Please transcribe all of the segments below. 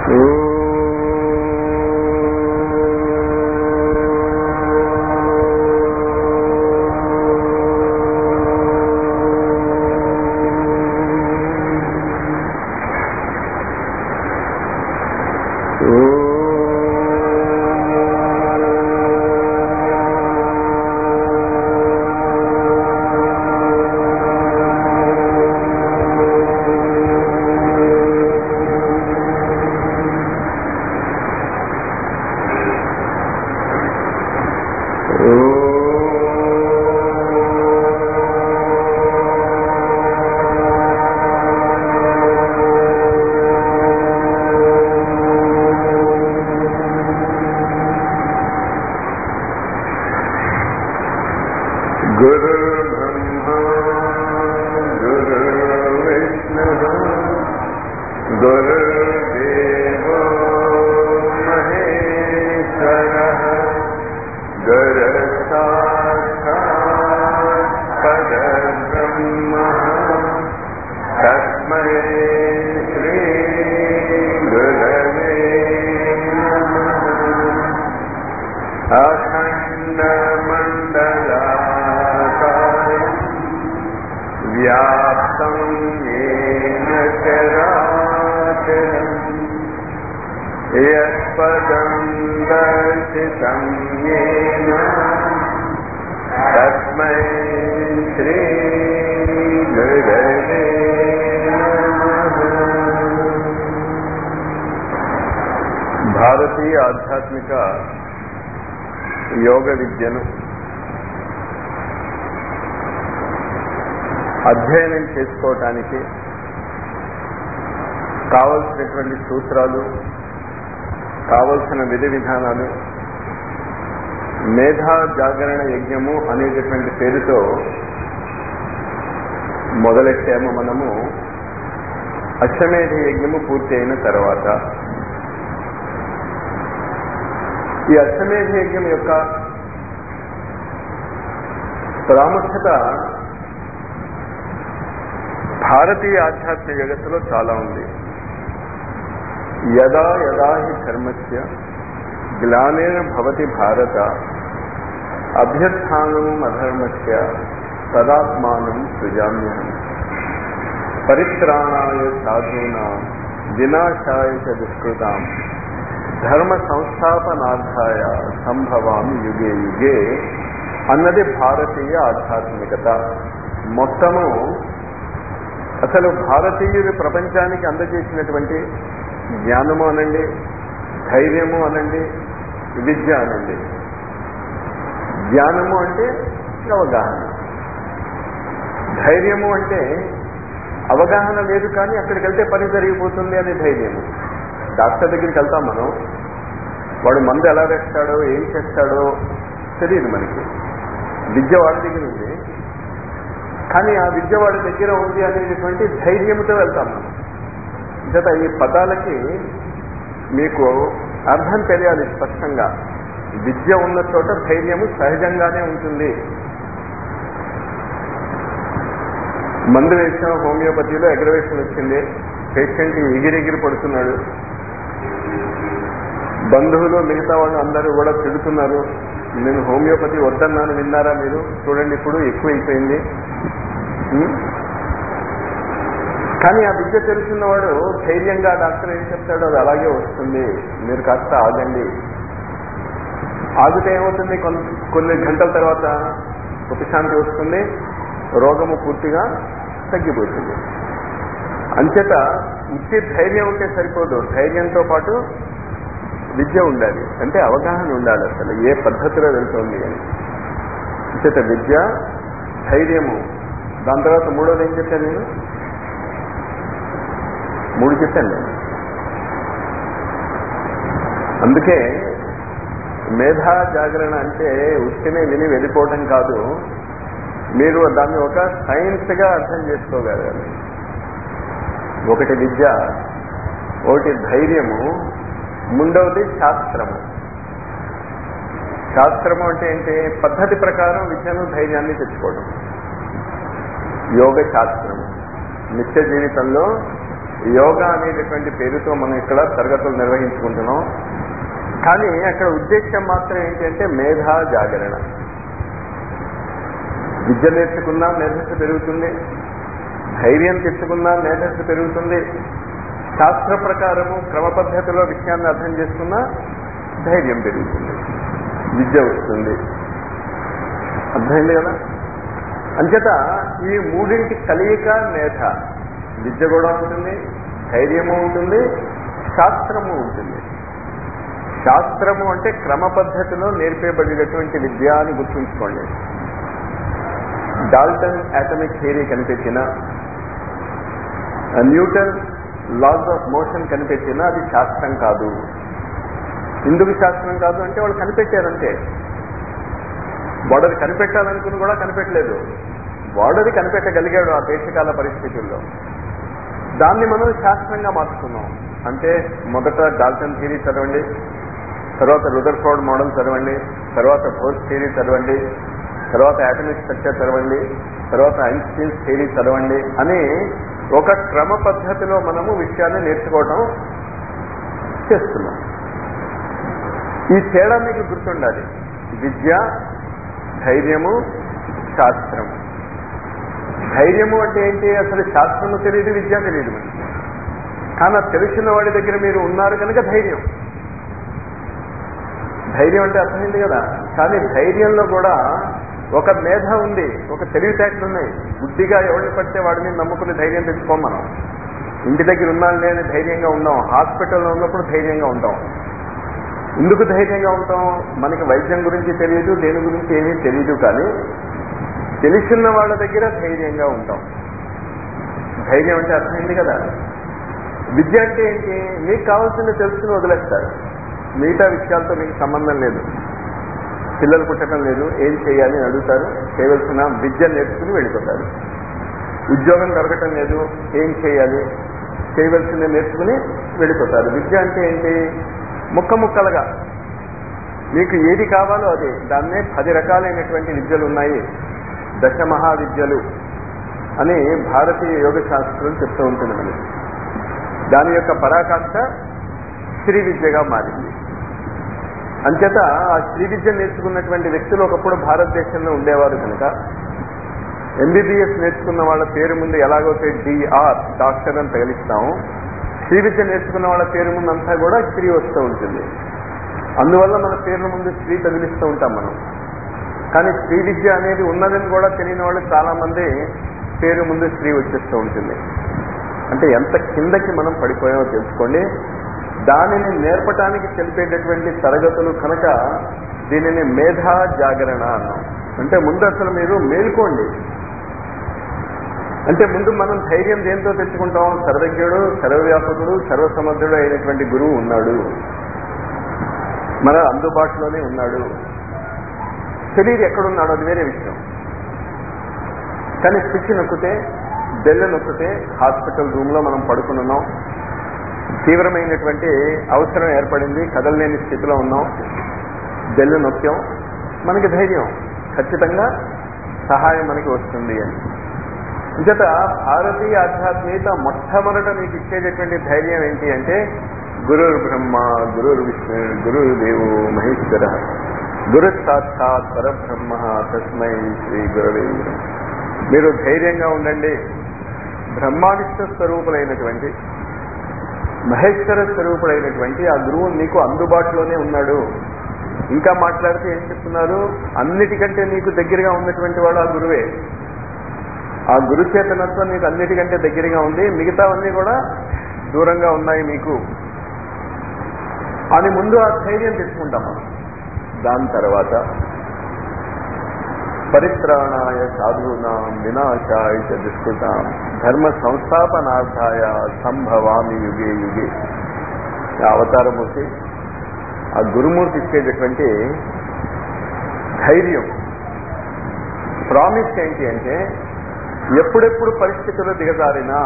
భారతీయ ఆధ్యాత్మిక యోగ విద్యను అధ్యయనం చేసుకోవటానికి కావలసినటువంటి సూత్రాలు, కావలసిన విధి విధానాలు మేధా జాగరణ యజ్ఞము అనేటటువంటి పేరుతో మొదలెట్టాము. మనము అశ్వమేధ యజ్ఞము పూర్తి అయిన తర్వాత ఈ అశ్వమేధ యజ్ఞం యొక్క ప్రాముఖ్యత భారతీయ ఆధ్యాత్మిక జగత్తులో చాలా ఉంది. యదా యదా హి ధర్మస్య గ్లానిర్ భవతి భారత అభ్యుత్థానం అధర్మస్య తదాత్మానం సృజామ్యహం పరిత్రాణాయ సాధూనాం వినాశాయ చ దుష్కృతాం ధర్మ సంస్థాపనార్థాయ సంభవామి యుగే యుగే అన్నది భారతీయ ఆధ్యాత్మికత. మొత్తము అసలు భారతీయులు ప్రపంచానికి అందజేసినటువంటి జ్ఞానము అనండి, ధైర్యము అనండి, విద్య అనండి. జ్ఞానము అంటే అవగాహన, ధైర్యము అంటే అవగాహన లేదు కానీ అక్కడికి వెళ్తే పని జరిగిపోతుంది అనే ధైర్యము. డాక్టర్ దగ్గరికి వెళ్తాం మనం, వాడు మందు ఎలా వేస్తాడో ఏం చేస్తాడో తెలియదు మనకి. విద్య వాడి దగ్గర ఉంది కానీ ఆ విద్య వాడి దగ్గర ఉంది అనేటువంటి ధైర్యంతో వెళ్తాం మనం. ఇంత ఈ పదాలకి మీకు అర్థం తెలియాలి స్పష్టంగా. విద్య ఉన్న చోట ధైర్యము సహజంగానే ఉంటుంది. మందు వేసిన హోమియోపతిలో అగ్రవేషన్ వచ్చింది, పేషెంట్ ఎగిరెగిరి పడుతున్నాడు, బంధువులు మిగతా వాళ్ళు అందరూ కూడా తిడుతున్నారు, నేను హోమియోపతి వద్దన్నాను విన్నారా మీరు, చూడండి ఇప్పుడు ఎక్కువైపోయింది. కానీ ఆ విద్య తెలుసున్నవాడు ధైర్యంగా డాక్టర్ ఏం చెప్తాడో అది అలాగే వస్తుంది, మీరు కాస్త ఆగండి. ఆగితే ఏమవుతుంది, కొన్ని గంటల తర్వాత ఉపశాంతి వస్తుంది, రోగము పూర్తిగా తగ్గిపోతుంది. అంచేత ఉత్తి ధైర్యం ఉంటే సరిపోదు, ధైర్యంతో పాటు విద్య ఉండాలి, అంటే అవగాహన ఉండాలి అసలు ఏ పద్ధతిలో వెళ్తుంది అని. అంచేత విద్య, ధైర్యము. దాని తర్వాత మూడోది ఏం చెప్పాను నేను? 3 చెప్పాను నేను. అందుకే మేధా జాగరణ అంటే ఉత్తినే విని వెళ్ళిపోవటం కాదు, మీరు దాన్ని ఒక సైన్స్గా అర్థం చేసుకోగలగాలి. ఒకటి విద్య, ఒకటి ధైర్యము, మూడవది శాస్త్రము. శాస్త్రము అంటే ఏంటి? పద్ధతి ప్రకారం విద్యను ధైర్యాన్ని తెచ్చుకోవడం. యోగ శాస్త్రము నిత్య జీవితంలో యోగా అనేటటువంటి పేరుతో మనం ఇక్కడ తరగతులు నిర్వహించుకుంటున్నాం. కానీ అక్కడ ఉద్దేశం మాత్రం ఏంటంటే మేధా జాగరణ. విద్య నేర్చుకున్నా మేధస్సు పెరుగుతుంది, ధైర్యం తెచ్చుకున్నా మేధస్సు పెరుగుతుంది, శాస్త్ర ప్రకారము క్రమ పద్ధతిలో విషయాన్ని అర్థం చేసుకున్నా ధైర్యం పెరుగుతుంది, విద్య వస్తుంది. అర్థమైంది కదా? అంచేత ఈ మూడింటి కలయిక మేధ. విద్య కూడా ఉంటుంది, ధైర్యము ఉంటుంది, శాస్త్రము ఉంటుంది. శాస్త్రము అంటే క్రమ పద్ధతిలో నేర్పేబడినటువంటి విద్య అని గుర్తుంచుకోండి. డాల్టన్ అటామిక్ థియరీ కనిపెట్టిన, న్యూటన్ లాస్ ఆఫ్ మోషన్ కనిపెట్టినా అది శాస్త్రం కాదు. ఎందుకు శాస్త్రం కాదు అంటే వాళ్ళు కనిపెట్టారంటే, వాడది కనిపెట్టాలనుకుని కూడా కనిపెట్టలేదు, వాడది కనిపెట్టగలిగాడు ఆ దేశకాల పరిస్థితుల్లో. దాన్ని మనం శాస్త్రంగా మార్చుకున్నాం. అంటే మొదట డాల్టన్ థియరీ చదవండి, తర్వాత రుదర్ఫోర్డ్ మోడల్ చదవండి, తర్వాత బోర్ థియరీ చదవండి, తర్వాత అటామిక్ స్ట్రక్చర్ చదవండి, తర్వాత ఐన్స్టీన్స్ థియరీ చదవండి అని ఒక క్రమ పద్ధతిలో మనము విషయాన్ని నేర్చుకోవడం చేస్తున్నాం. ఈ తేడా మీకు గుర్తుండాలి. విద్య, ధైర్యము, శాస్త్రము. ధైర్యము అంటే ఏంటి? అసలు శాస్త్రము తెలియదు, విద్య తెలియదు మనకి. కానీ తెలిసిన వాడి దగ్గర మీరు ఉన్నారు కనుక ధైర్యం. ధైర్యం అంటే అర్థమైంది కదా? కానీ ధైర్యంలో కూడా ఒక మేధ ఉంది, ఒక తెలివితేటలు ఉన్నాయి. బుద్ధిగా ఎవరిని పడితే వాడి మీద నమ్ముకుని ధైర్యం తెచ్చుకోం మనం. ఇంటి దగ్గర ఉన్నాను లేని ధైర్యంగా ఉందాం, హాస్పిటల్లో ఉన్నప్పుడు ధైర్యంగా ఉంటాం. ఎందుకు ధైర్యంగా ఉంటాం? మనకి వైద్యం గురించి తెలియదు, దేని గురించి ఏమీ తెలియదు, కానీ తెలిసిన వాళ్ళ దగ్గర ధైర్యంగా ఉంటాం. ధైర్యం అంటే అర్థమైంది కదా? విద్య అంటే ఏంటి? మీకు కావాల్సింది తెలుసుకుని వదిలేస్తారు, మిగతా విషయాలతో మీకు సంబంధం లేదు. పిల్లలు పుట్టడం లేదు, ఏం చేయాలి అని అడుగుతారు, చేయవలసిన విద్య నేర్చుకుని వెళ్ళిపోతారు. ఉద్యోగం దొరకటం లేదు, ఏం చేయాలి, చేయవలసింది నేర్చుకుని వెళ్ళిపోతారు. విద్య అంటే ఏంటి? ముక్క ముక్కలుగా మీకు ఏది కావాలో అదే. దాన్నే 10 రకాలైనటువంటి విద్యలు ఉన్నాయి, దశ మహావిద్యలు అని భారతీయ యోగ శాస్త్రం చెప్తూ ఉంటుంది మనకి. దాని యొక్క పరాకాష్ఠ శ్రీ విద్యగా మారింది. అంచేత ఆ శ్రీ విద్య నేర్చుకున్నటువంటి వ్యక్తులు ఒకప్పుడు భారతదేశంలో ఉండేవారు కనుక ఎంబీబీఎస్ నేర్చుకున్న వాళ్ళ పేరు ముందు ఎలాగైతే డిఆర్ డాక్టర్ అని తగిలిస్తాము, శ్రీ విద్య నేర్చుకున్న వాళ్ళ పేరు ముందు అంతా కూడా శ్రీ వస్తూ ఉంటుంది. అందువల్ల మన పేర్ల ముందు శ్రీ తగిలిస్తూ ఉంటాం మనం. కానీ శ్రీ విద్య అనేది ఉన్నదని కూడా తెలియని వాళ్ళు చాలా మంది పేరు ముందు శ్రీ వచ్చేస్తూ ఉంటుంది. అంటే ఎంత కిందకి మనం పడిపోయామో తెలుసుకోండి. దానిని నేర్పటానికి తెలిపేటటువంటి తరగతులు కనుక దీనిని మేధా జాగరణ అన్నాం. అంటే ముందు అసలు మీరు మేల్కోండి. అంటే ముందు మనం ధైర్యం దేంతో తెచ్చుకుంటాం? సర్వజ్ఞుడు, సర్వవ్యాపకుడు, సర్వసమర్థుడు అయినటువంటి గురువు ఉన్నాడు, మన అందుబాటులోనే ఉన్నాడు. తెలియదు ఎక్కడున్నాడు, అది వేరే విషయం. కానీ స్విచ్ నొక్కితే, బెల్ నొక్కితే హాస్పిటల్ రూమ్లో మనం పడుకుని ఉన్నాం, తీవ్రమైనటువంటి అవసరం ఏర్పడింది, కదలలేని స్థితిలో ఉన్నాం, బెల్ నొక్కాం, మనకి ధైర్యం, ఖచ్చితంగా సహాయం మనకి వస్తుంది అని. అంచేత భారతీయ ఆధ్యాత్మికత మొట్టమొదట మీకు ఇచ్చేటటువంటి ధైర్యం ఏంటి అంటే గురుర్ బ్రహ్మ, గురుర్ విష్ణు, గురుర్ దేవో మహేశ్వర, గురు సాక్షాత్ పరబ్రహ్మ తస్మై శ్రీ గురవే. మీరు ధైర్యంగా ఉండండి. బ్రహ్మావిష్ణు స్వరూపులైనటువంటి, మహేశ్వర స్వరూపుడైనటువంటి ఆ గురువు మీకు అందుబాటులోనే ఉన్నాడు. ఇంకా మాట్లాడితే ఏం చెప్తున్నారు? అన్నిటికంటే నీకు దగ్గరగా ఉన్నటువంటి వాడు ఆ గురువే. ఆ గురు చేతనత్వం నీకు అన్నిటికంటే దగ్గరగా ఉంది, మిగతావన్నీ కూడా దూరంగా ఉన్నాయి మీకు అని ముందు ఆ ధైర్యం తెచ్చుకుంటాం మనం. దాని తర్వాత పరిత్రాణాయ సాధూనాం వినాశాయ చ దుష్కృతాం ధర్మ సంస్థాపనార్థాయ సంభవామి యుగే యుగే. అవతారమూర్తి, ఆ గురుమూర్తి ఇచ్చేటటువంటి ధైర్యం, ప్రామిస్ ఏంటి అంటే ఎప్పుడెప్పుడు పరిస్థితులు దిగజారినా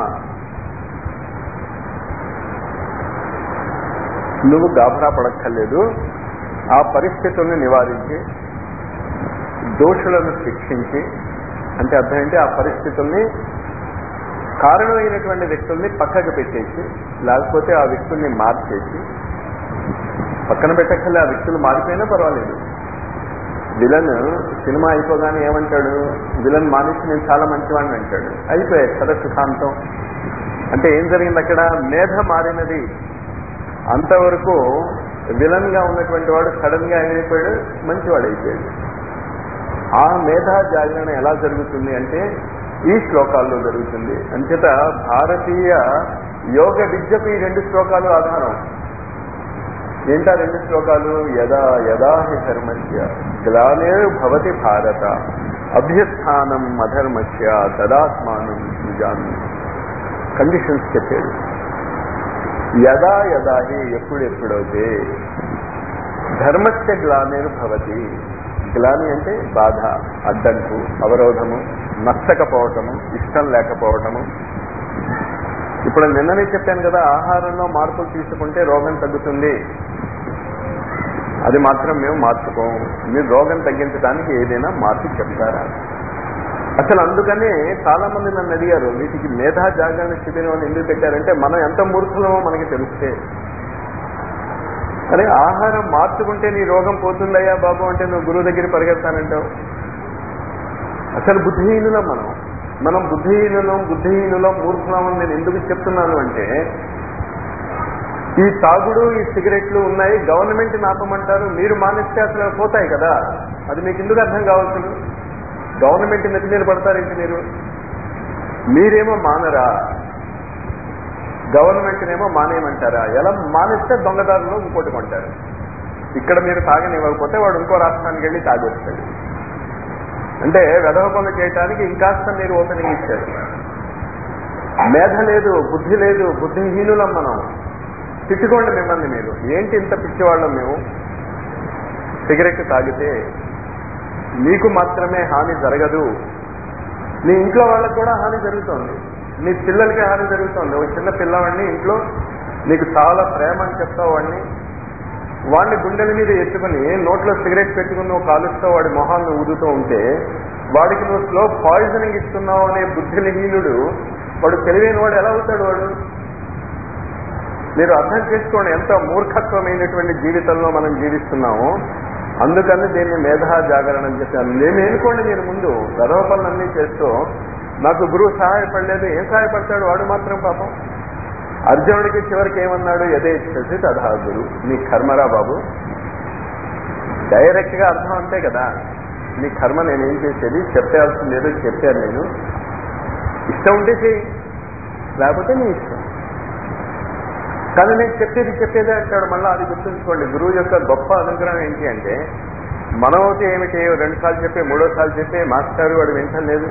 నువ్వు గాభరా పడక్కర్లేదు. ఆ పరిస్థితుల్ని నివారించి, దోషులను శిక్షించి, అంటే అర్థం ఏంటి? ఆ పరిస్థితుల్ని కారణమైనటువంటి వ్యక్తుల్ని పక్కకు పెట్టేసి, లేకపోతే ఆ వ్యక్తుల్ని మార్చేసి, పక్కన పెట్టక్కలే ఆ వ్యక్తులు మారిపోయినా పర్వాలేదు. విలన్ సినిమా అయిపోగానే ఏమంటాడు, విలన్ మానేసి నేను చాలా మంచివాడిని అంటాడు. అయిపోయాయి కథ సుఖాంతం. అంటే ఏం జరిగింది అక్కడ? మేధ మారినది. అంతవరకు విలన్ గా ఉన్నటువంటి వాడు సడన్ గా ఏమైపోయాడు, మంచివాడు అయిపోయాడు. ఆ మేధా జాగరణ ఎలా జరుగుతుంది అంటే ఈ శ్లోకాల్లో జరుగుతుంది. అంచేత భారతీయ యోగ విద్యకు ఈ 2 శ్లోకాలు ఆధారం. ఏంటా 2 శ్లోకాలు? యదా యదా హి ధర్మస్య గ్లానిర్భవతి భారత అభ్యుత్థానం అధర్మస్య తదాత్మానం సృజామి. కండిషన్స్ చెప్పాడు. యదా యదా హి ఎప్పుడెప్పుడైతే ధర్మస్య గ్లానిర్భవతి, గ్లాని అంటే బాధ, అడ్డంకు, అవరోధము, నచ్చకపోవటము, ఇష్టం లేకపోవటము. ఇప్పుడు నిన్ననే చెప్పాను కదా, ఆహారంలో మార్పులు తీసుకుంటే రోగం తగ్గుతుంది. అది మాత్రం మేము మార్చుకోము. మీరు రోగం తగ్గించడానికి ఏదైనా మార్పు చెప్తారా? అసలు అందుకనే చాలా మంది నన్ను అడిగారు, వీటికి మేధా జాగరణ శిబిరం అని ఎందుకు పెట్టారంటే మనం ఎంత మూర్ఖులమో మనకి తెలిస్తే. అరే ఆహారం మార్చుకుంటే నీ రోగం పోతుందయ్యా బాబు అంటే నువ్వు గురువు దగ్గర పరిగెడతానంటావు. అసలు బుద్ధిహీనులం మనం బుద్ధిహీనులం మూర్ఖులం అని నేను ఎందుకు చెప్తున్నాను అంటే, ఈ తాగుడు ఈ సిగరెట్లు ఉన్నాయి, గవర్నమెంట్ ఆపమంటారు, మీరు మానేస్తే అసలు పోతాయి కదా. అది మీకు ఎందుకు అర్థం కావాల్సింది? గవర్నమెంట్ నెత్తి మీద పడతారేంటి మీరు? మీరేమో మానరా, గవర్నమెంట్ ఏమో మానేయమంటారా? ఎలా మానేస్తే దొంగదారులో ఇంకోటి కొంటారు. ఇక్కడ మీరు తాగనివ్వకపోతే వాడు ఇంకో రాష్ట్రానికి వెళ్ళి తాగొస్తాడు. అంటే వెధవ పనులు చేయడానికి ఇంకాస్త మీరు ఓపెనింగ్ ఇచ్చారు. మేధ లేదు, బుద్ధి లేదు, బుద్ధిహీనులం మనం. తిట్టుకోండి మిమ్మల్ని మీరు. ఏంటి ఇంత పిచ్చివాళ్ళం మేము? సిగరెట్ తాగితే నీకు మాత్రమే హాని జరగదు, నీ ఇంట్లో వాళ్ళకు కూడా హాని జరుగుతోంది, నీ పిల్లలకి హాని జరుగుతోంది. ఒక చిన్న పిల్లవాడిని ఇంట్లో నీకు చాలా ప్రేమ అని చెప్తావు, వాడిని గుండెల మీద ఎత్తుకుని నోట్లో సిగరెట్ పెట్టుకుని నువ్వు కాలుస్తూ వాడి మొహాన్ని ఊదుతూ ఉంటే వాడికి నువ్వు స్లో పాయిజనింగ్ ఇస్తున్నావు అనే బుద్ధిహీనుడు వాడు తెలివైన వాడు ఎలా అవుతాడు? వాడు మీరు అర్థం చేసుకోండి ఎంత మూర్ఖత్వమైనటువంటి జీవితంలో మనం జీవిస్తున్నామో. అందుకని దీన్ని మేధా జాగరణ అని చెప్పాను. నేను ఏనుకోండి, మీరు ముందు గర్వ పనులన్నీ చేస్తూ నాకు గురువు సహాయపడలేదు, ఏం సహాయపడతాడు వాడు మాత్రం పాపం. అర్జునుడికి చివరికి ఏమన్నాడు? యథేచ్ఛసి తథా గురు. నీ కర్మరా బాబు. డైరెక్ట్ గా అర్థం అంతే కదా, నీ కర్మ నేనేం చేసేది, చెప్పాల్సింది ఏదో చెప్పాను నేను. ఇష్టం ఉంటే చేయి, లేకపోతే నీ ఇష్టం. కానీ నేను చెప్పేదే అంటాడు. మళ్ళీ అది గుర్తుంచుకోండి, గురువు యొక్క గొప్ప అనుగ్రహం ఏంటి అంటే మనమైతే ఏమిటి 2 సార్లు చెప్పి 3వ సార్లు చెప్పి మాస్టారు వాడు వింటలేదు.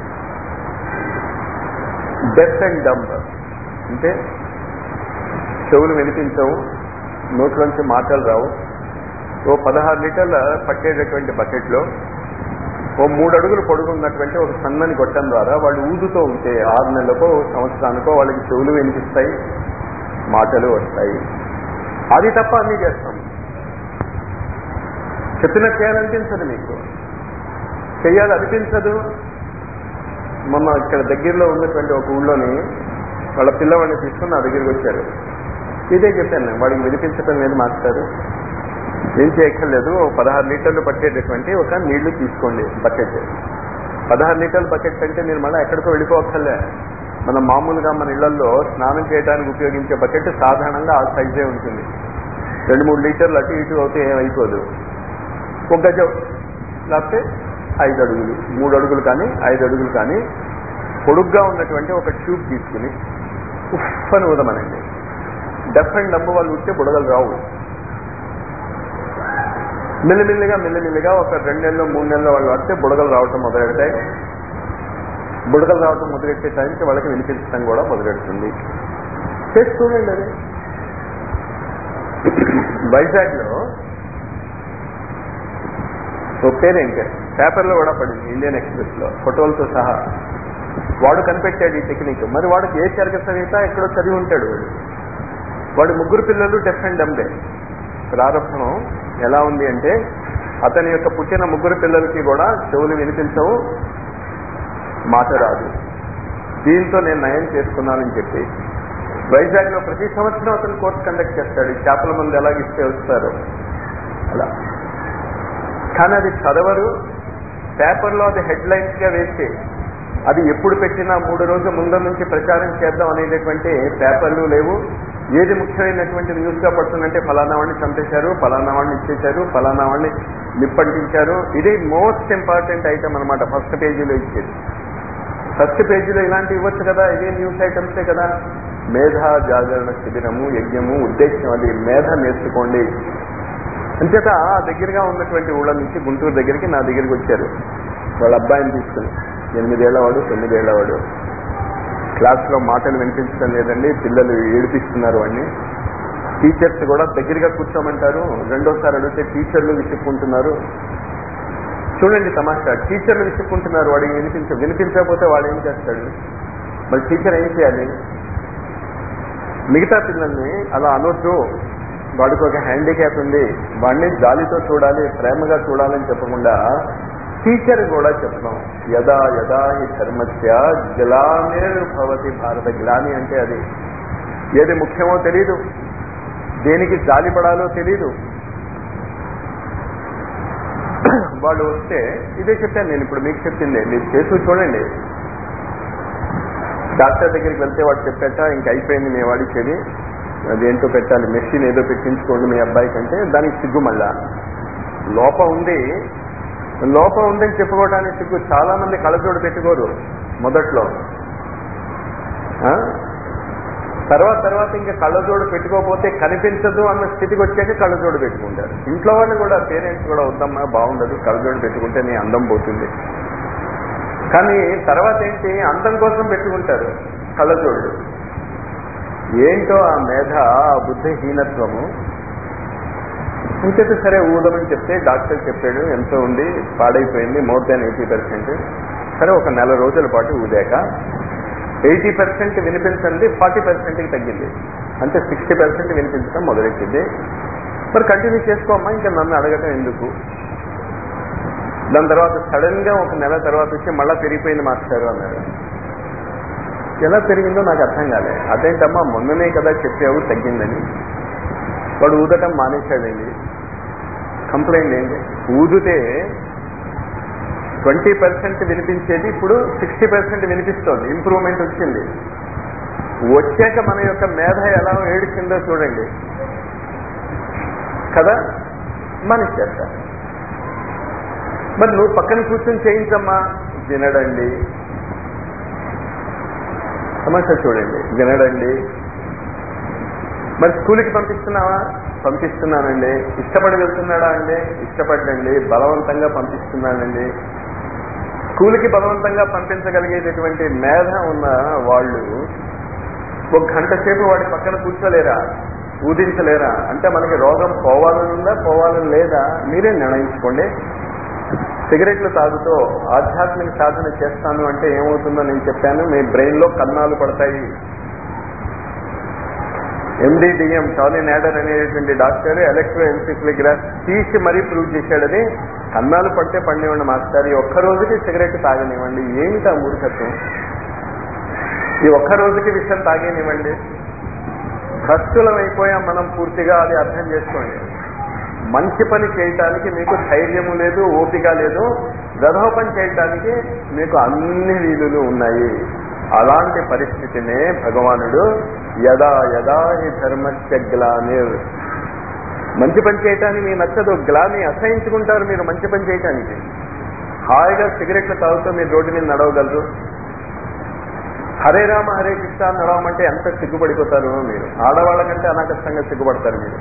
డెఫ్ అండ్ డంబ్ అంటే చెవులు వినిపించవు, నోట్లోంచి మాటలు రావు. ఓ 16 లీటర్ల పట్టేటటువంటి బకెట్లో ఓ 3 అడుగులు పొడుగున్నటువంటి ఒక సన్నని గొట్టం ద్వారా వాళ్ళు ఊదుతూ ఉంటే 6 నెలలకో సంవత్సరానికో వాళ్ళకి చెవులు వినిపిస్తాయి, మాటలు వస్తాయి. అది తప్ప అన్నీ చేస్తాం. చెప్పినట్టు చేయాలనిపించదు, మీకు చెయ్యాలి అనిపించదు. మొన్న ఇక్కడ దగ్గరలో ఉన్నటువంటి ఒక ఊళ్ళోని వాళ్ళ పిల్లవాడిని తీసుకుని నా దగ్గరికి వచ్చారు. ఇదే చెప్పాను నేను, వాడికి వినిపించడం లేదు మాస్టారు, ఏం చేయక్కర్లేదు, 16 లీటర్లు పట్టేటటువంటి ఒక నీళ్లు తీసుకోండి బకెట్. 16 లీటర్ల బకెట్ అంటే మీరు మళ్ళీ ఎక్కడికో వెళ్ళిపోవక్కర్లే. మనం మామూలుగా మన ఇళ్లలో స్నానం చేయడానికి ఉపయోగించే బకెట్ సాధారణంగా ఆ సైజే ఉంటుంది. 2-3 లీటర్లు అటు ఇటు అవుతే ఏమైపోదు. ఒక గజం లేకపోతే 5 అడుగులు, 3 అడుగులు కానీ 5 అడుగులు కానీ పొడుగ్గా ఉన్నటువంటి ఒక ట్యూబ్ తీసుకుని ఉఫ్ అని ఊదమనండి. డెఫ్ అండ్ డంబ్ వాళ్ళు ఉంటే బుడగలు రావు. మెల్లిమెల్లిగా ఒక 2 నెలలు 3 నెలలు వాళ్ళు వస్తే బుడగలు రావటం మొదలెడతాయి. బుడగలు రావటం మొదలెట్టే టైంకి వాళ్ళకి వినిపించడం కూడా మొదలెడుతుంది. చేసి చూడండి. అది వైజాగ్లో ఓ పేరేంటే పేపర్లో కూడా పడింది, ఇండియన్ ఎక్స్ప్రెస్లో ఫోటోలతో సహా. వాడు కనిపెట్టాడు ఈ టెక్నిక్. మరి వాడికి ఏ తరగతి ఎక్కడో చదివి ఉంటాడు. వాడు 3 పిల్లలు డెఫ్ అండ్ డంబే. ప్రారంభం ఎలా ఉంది అంటే అతని యొక్క పుట్టిన 3 పిల్లలకి కూడా చెవులు వినిపించవు, మాట రాదు. దీంతో నేను నయం చేసుకున్నానని చెప్పి వైజాగ్లో ప్రతి సంవత్సరం అతను కోర్స్ కండక్ట్ చేస్తాడు. చేపల మంది ఎలాగిస్తే వస్తారు అలా. కానీ అది చదవరు, పేపర్లో అది హెడ్లైన్స్గా వేసి అది ఎప్పుడు పెట్టినా 3 రోజుల ముందు నుంచి ప్రచారం చేద్దాం అనేటటువంటి పేపర్లు లేవు. ఏది ముఖ్యమైనటువంటి న్యూస్గా పడుతుందంటే ఫలానా వాడిని చంపేశారు, ఫలానా వాడిని ఇచ్చేశారు, ఫలానా వాడిని నిప్పంటించారు. ఇది మోస్ట్ ఇంపార్టెంట్ ఐటమ్ అనమాట. ఫస్ట్ పేజీలో ఇచ్చేది. ఫస్ట్ పేజీలో ఇలాంటి ఇవ్వచ్చు కదా, ఇదే న్యూస్ ఐటమ్సే కదా. మేధా జాగరణ శిబిరము, యజ్ఞము, ఉద్దేశం అది మేధ నేర్చుకోండి. అంచేత ఆ దగ్గరగా ఉన్నటువంటి ఊళ్ళ నుంచి గుంటూరు దగ్గరికి నా దగ్గరికి వచ్చారు వాళ్ళ అబ్బాయిని తీసుకుని. 8 ఏళ్లవాడు 9 ఏళ్లవాడు. క్లాస్లో మాటలు వినిపించడం లేదండి, పిల్లలు ఏడిపిస్తున్నారు వాడిని. టీచర్స్ కూడా దగ్గరగా కూర్చోమంటారు, రెండోసారి అడిగితే టీచర్లు విసుక్కుంటున్నారు. చూడండి తమాషా, టీచర్లు విసుక్కుంటున్నారు. వాడికి వినిపించకపోతే వాడు ఏం చేస్తాడు? మరి టీచర్ ఏం చేయాలి? మిగతా పిల్లల్ని అలా అనొద్దు, వాడికి ఒక హ్యాండిక్యాప్ ఉంది, వాడిని జాలితో చూడాలి, ప్రేమగా చూడాలని చెప్పకుండా టీచర్ కూడా చెప్తాం. యదా యదా హి ధర్మస్య గ్లానిర్భవతి భారత. గ్లాని అంటే అది ఏది ముఖ్యమో తెలీదు, దేనికి జాలిపడాలో తెలీదు. వాడు వస్తే ఇదే చెప్పాను నేను, ఇప్పుడు మీకు చెప్పిందే మీరు చేసి చూడండి. డాక్టర్ దగ్గరికి వెళ్తే వాడు చెప్పేట ఇంక అయిపోయింది మీ వాడికి, అదేంటో పెట్టాలి, మెషిన్ ఏదో పెట్టించుకోండి మీ అబ్బాయి కంటే, దానికి సిగ్గు. మళ్ళా లోపం ఉందని చెప్పుకోవడానికి సిగ్గు. చాలా మంది కళ్ళజోడు పెట్టుకోరు మొదట్లో, తర్వాత ఇంకా కళ్ళజోడు పెట్టుకోకపోతే కనిపించదు అన్న స్థితికి వచ్చాక కళ్ళజోడు పెట్టుకుంటారు. ఇంట్లో వాళ్ళు కూడా, పేరెంట్స్ కూడా, వద్దమ్మా బాగుండదు కళ్ళజోడు పెట్టుకుంటే నీ అందం పోతుంది. కానీ తర్వాత ఏంటి, అందం కోసం పెట్టుకుంటారు కళ్ళజోళ్ళు. ఏంటో ఆ మేధ, ఆ బుద్ధిహీనత్వము. ఇంకైతే సరే ఊదమని చెప్తే డాక్టర్ చెప్పాడు ఎంతో ఉంది, పాడైపోయింది, మోర్ దాన్ 80%. సరే ఒక నెల రోజుల పాటు ఊదాక 80% వినిపించండి, 40%కి తగ్గింది. అంటే 60% వినిపించడం మొదలెట్టింది. మరి కంటిన్యూ చేసుకోమ్మా, ఇంకా నన్ను అడగటం ఎందుకు. దాని తర్వాత సడన్ గా ఒక నెల తర్వాత వచ్చి మళ్ళా పెరిగిపోయింది మాస్టారు అన్నారు. ఎలా పెరిగిందో నాకు అర్థం కాలే. అదేంటమ్మా మొన్ననే కదా చెప్పావు తగ్గిందని. వాడు ఊదటం మానేశాడండి. కంప్లైంట్ ఏంటి, ఊదితే 20% వినిపించేది ఇప్పుడు 60% వినిపిస్తోంది. ఇంప్రూవ్మెంట్ వచ్చింది. వచ్చాక మన యొక్క మేధ ఎలా ఏడిచిందో చూడండి కదా, మానేసేస్తా. మరి నువ్వు పక్కన కూర్చొని చేయించమ్మా, వినడండి. సమస్య చూడండి, వినడండి. మరి స్కూల్కి పంపిస్తున్నావా? పంపిస్తున్నానండి. ఇష్టపడి వెళ్తున్నాడా అండి? ఇష్టపడండి. బలవంతంగా పంపిస్తున్నానండి. స్కూల్కి బలవంతంగా పంపించగలిగేటటువంటి మేధ ఉన్న వాళ్ళు 1 గంట సేపు వాడి పక్కన కూర్చోలేరా, ఊదించలేరా? అంటే మనకి రోగం పోవాలనుందా, పోవాలని లేదా? మీరే నిర్ణయించుకోండి. సిగరెట్లు తాగుతూ ఆధ్యాత్మిక సాధన చేస్తాను అంటే ఏమవుతుందో నేను చెప్పాను. మీ బ్రెయిన్లో కన్నాలు పడతాయి. MDDM టానీ నాడర్ అనేటువంటి డాక్టర్ ఎలక్ట్రోఎన్సెఫాలోగ్రాఫ్ తీసి మరీ ప్రూవ్ చేశాడని. కన్నాలు పడితే పండివ్వండి మాస్టర్, ఈ ఒక్క రోజుకి సిగరెట్ తాగనివ్వండి. ఏమిటా మూర్ఖత్వం? ఈ ఒక్క రోజుకి విషయం తాగేనివ్వండి. భ్రష్టులం అయిపోయాం మనం పూర్తిగా. అది అర్థం చేసుకోండి. మంచి పని చేయటానికి మీకు ధైర్యము లేదు, ఓపిక లేదు. గధవ పని చేయటానికి మీకు అన్ని వీలులు ఉన్నాయి. అలాంటి పరిస్థితినే భగవానుడు యదా యదా హి ధర్మస్య గ్లానిర్. మంచి పని చేయటానికి మీకు నచ్చదు, గ్లాని అసహించుకుంటారు మీరు. మంచి పని చేయటానికి హాయిగా సిగరెట్లు తాగుతూ మీరు రోడ్డు మీద నడవగలరు. హరే రామ హరే కృష్ణ నడవమంటే ఎంత సిగ్గుపడిపోతారు మీరు. ఆడవాళ్ళ కంటే అనాకష్టంగా సిగ్గుపడతారు మీరు.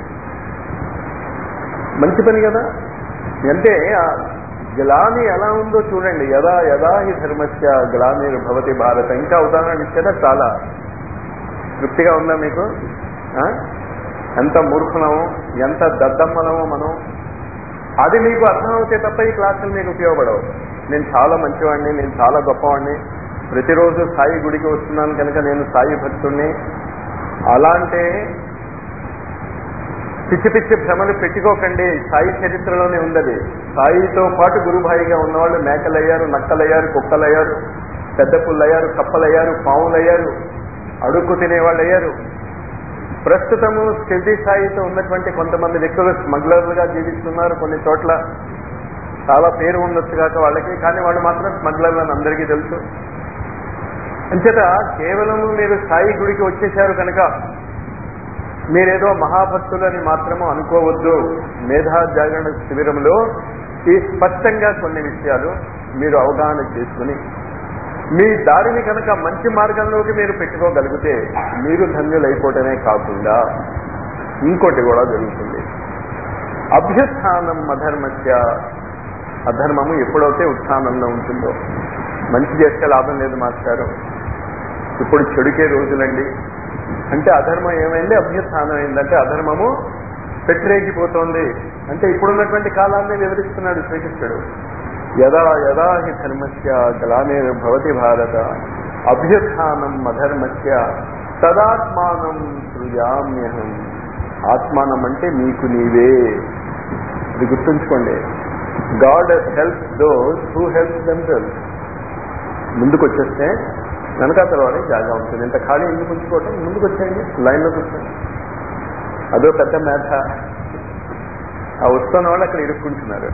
మంచి పని కదా. అంటే గ్లాని ఎలా ఉందో చూడండి. యదా యదా హి ధర్మస్య గ్లానిర్ భవతి భారత. ఇంకా ఉదాహరణ ఇచ్చేదా చాలా తృప్తిగా ఉందా మీకు? ఎంత మూర్ఖులమో, ఎంత దద్దమ్మలమో మనం. అది మీకు అర్థమవుతే తప్ప ఈ క్లాసులు మీకు ఉపయోగపడవు. నేను చాలా మంచివాడిని, నేను చాలా గొప్పవాడిని, ప్రతిరోజు సాయి గుడికి వస్తున్నాను కనుక నేను సాయి భక్తుడిని, అలాంటి పిచ్చి పిచ్చి భ్రమలు పెట్టుకోకండి. సాయి చరిత్రలోనే ఉన్నది. సాయితో పాటు గురుభాయిగా ఉన్నవాళ్ళు మేకలయ్యారు, నక్కలయ్యారు, కుక్కలయ్యారు, పెద్ద పుల్లయ్యారు, కప్పలయ్యారు, పావులయ్యారు, అడుక్కు తినేవాళ్ళు అయ్యారు. ప్రస్తుతము స్థితి స్థాయితో ఉన్నటువంటి కొంతమంది వ్యక్తులు స్మగ్లర్లుగా జీవిస్తున్నారు. కొన్ని చోట్ల చాలా పేరు ఉండొచ్చు కాక వాళ్ళకి, కానీ వాళ్ళు మాత్రం స్మగ్లర్లు అని అందరికీ తెలుసు. అంచేత కేవలము మీరు సాయి గుడికి వచ్చేశారు కనుక మీరేదో మహాభక్తులని మాత్రము అనుకోవద్దు. మేధా జాగరణ శిబిరంలో ఈ స్పష్టంగా కొన్ని విషయాలు మీరు అవగాహన చేసుకుని మీ దారిని కనుక మంచి మార్గంలోకి మీరు పెట్టుకోగలిగితే మీరు ధన్యులైపోవటమే కాకుండా ఇంకోటి కూడా జరుగుతుంది. అభ్యుత్థానం అధర్మస్య, అధర్మము ఎప్పుడైతే ఉత్థానంలో ఉంటుందో, మంచి చేస్తే లాభం లేదు మాస్టారు, ఇప్పుడు చెడుకే రోజులండి అంటే అధర్మం ఏమైంది, అభ్యుత్థానం అయిందంటే అధర్మము పెట్టరేగిపోతోంది అంటే ఇప్పుడున్నటువంటి కాలాన్ని వివరిస్తున్నాడు శ్రీకృష్ణుడు. యదా యదా హి ధర్మస్య గ్లానిర్భవతి భారత అభ్యుత్థానం అధర్మస్య తదాత్మానం సృజామ్యహం. ఆత్మానం అంటే నీకు నీవే. ఇది గుర్తుంచుకోండి. God helps those who helps themselves. ముందుకు వచ్చేస్తే వెనక తర్వాత జాగా ఉంటుంది. ఇంత ఖాళీ ఎందుకు ఉంచుకోవటం, ముందుకు వచ్చేయండి, లైన్లోకి వచ్చేయండి. అదో పెద్ద మేధ. ఆ వస్తున్న వాళ్ళు అక్కడ ఇరుక్కుంటున్నారు.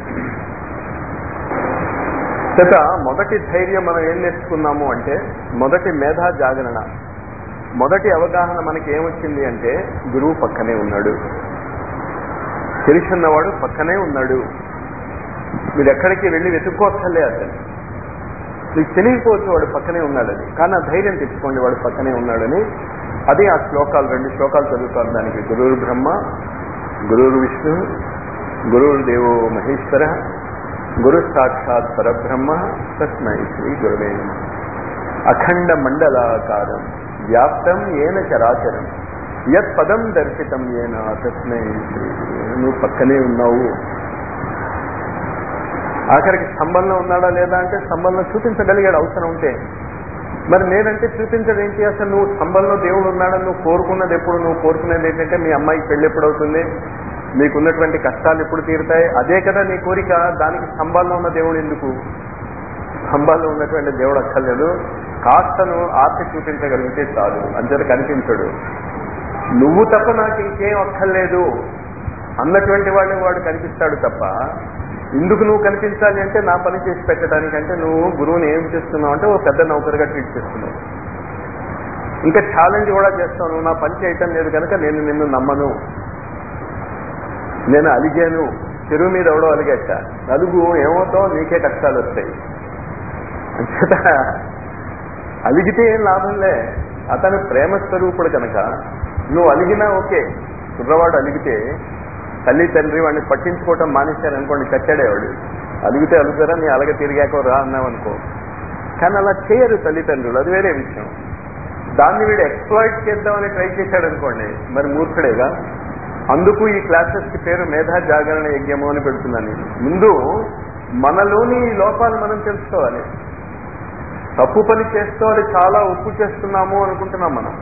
చేత మొదటి ధైర్యం మనం ఏం నేర్చుకున్నాము అంటే, మొదటి మేధా జాగరణ, మొదటి అవగాహన మనకి ఏమొచ్చింది అంటే గురువు పక్కనే ఉన్నాడు, తెలుసున్నవాడు పక్కనే ఉన్నాడు. మీరు ఎక్కడికి వెళ్ళి వెతుక్కోవచ్చలే అతను, మీకు తెలియకపోవచ్చు వాడు పక్కనే ఉన్నాడని, కానీ ఆ ధైర్యం తెచ్చుకోండి వాడు పక్కనే ఉన్నాడని. అది ఆ శ్లోకాలు, 2 శ్లోకాలు చదువుతారు దానికి. గురుర్ బ్రహ్మ గురుర్ విష్ణు గురుర్దేవో మహేశ్వర గురు సాక్షాత్ పరబ్రహ్మ తస్మై శ్రీ గురువే నమః. అఖండ మండలాకారం వ్యాప్తం ఏన చరాచరం యత్ పదం దర్శితం ఏన తస్మై శ్రీ. నువ్వు పక్కనే ఉన్నావు. ఆఖరికి స్తంభంలో ఉన్నాడా లేదా అంటే స్తంభంలో చూపించగలిగాడు అవసరం ఉంటే. మరి నేనంటే చూపించడం ఏంటి? అసలు నువ్వు స్తంభంలో దేవుడు ఉన్నాడని నువ్వు కోరుకున్నది ఎప్పుడు? నువ్వు కోరుకునేది ఏంటంటే మీ అమ్మాయికి పెళ్లి ఎప్పుడు అవుతుంది, మీకున్నటువంటి కష్టాలు ఎప్పుడు తీరుతాయి, అదే కదా నీ కోరిక. దానికి స్తంభాల్లో ఉన్న దేవుడు ఎందుకు? స్తంభాల్లో ఉన్నటువంటి దేవుడు అక్కర్లేదు. కాస్త నువ్వు ఆర్తి చూపించగలిగితే చాలు, అంతేత కనిపించడు. నువ్వు తప్ప నాకు ఇంకేం అక్కర్లేదు అన్నటువంటి వాడు కనిపిస్తాడు తప్ప, ఇందుకు నువ్వు కనిపించాలి అంటే నా పని చేసి పెట్టడానికంటే నువ్వు గురువుని ఏం చేస్తున్నావు అంటే ఓ పెద్ద నౌకరుగా ట్రీట్ చేస్తున్నావు. ఇంకా ఛాలెంజ్ కూడా చేస్తావు, నువ్వు నా పని చేయటం లేదు కనుక నేను నిన్ను నమ్మను, నేను అలిగాను. చెరువు మీద ఎవడో అలిగేట, అలుగు ఏమవుతావు, నీకే కష్టాలు వస్తాయి. అంచేత అలిగితే ఏం లాభంలే. అతను ప్రేమ స్వరూపుడు కనుక నువ్వు అలిగినా ఓకే. కుర్రవాడు అలిగితే తల్లి తండ్రి వాడిని పట్టించుకోవటం మానేశారనుకోండి, కట్టాడేవాడు. అలిగితే అలుగుతారా, నీ అలగ తిరిగాకో రా అన్నావనుకో. కానీ అలా చేయరు తల్లిదండ్రులు, అది వేరే విషయం. దాన్ని వీడు ఎక్స్ప్లాయిట్ చేద్దామని ట్రై చేశాడు అనుకోండి, మరి మూర్ఖుడేగా. అందుకు ఈ క్లాసెస్కి పేరు మేధా జాగరణ యజ్ఞము అని పెడుతున్నాను. ముందు మనలోని ఈ లోపాలు మనం తెలుసుకోవాలి. తప్పు పని చేసుకోవాలి, చాలా ఉప్పు చేస్తున్నాము అనుకుంటున్నాం మనం.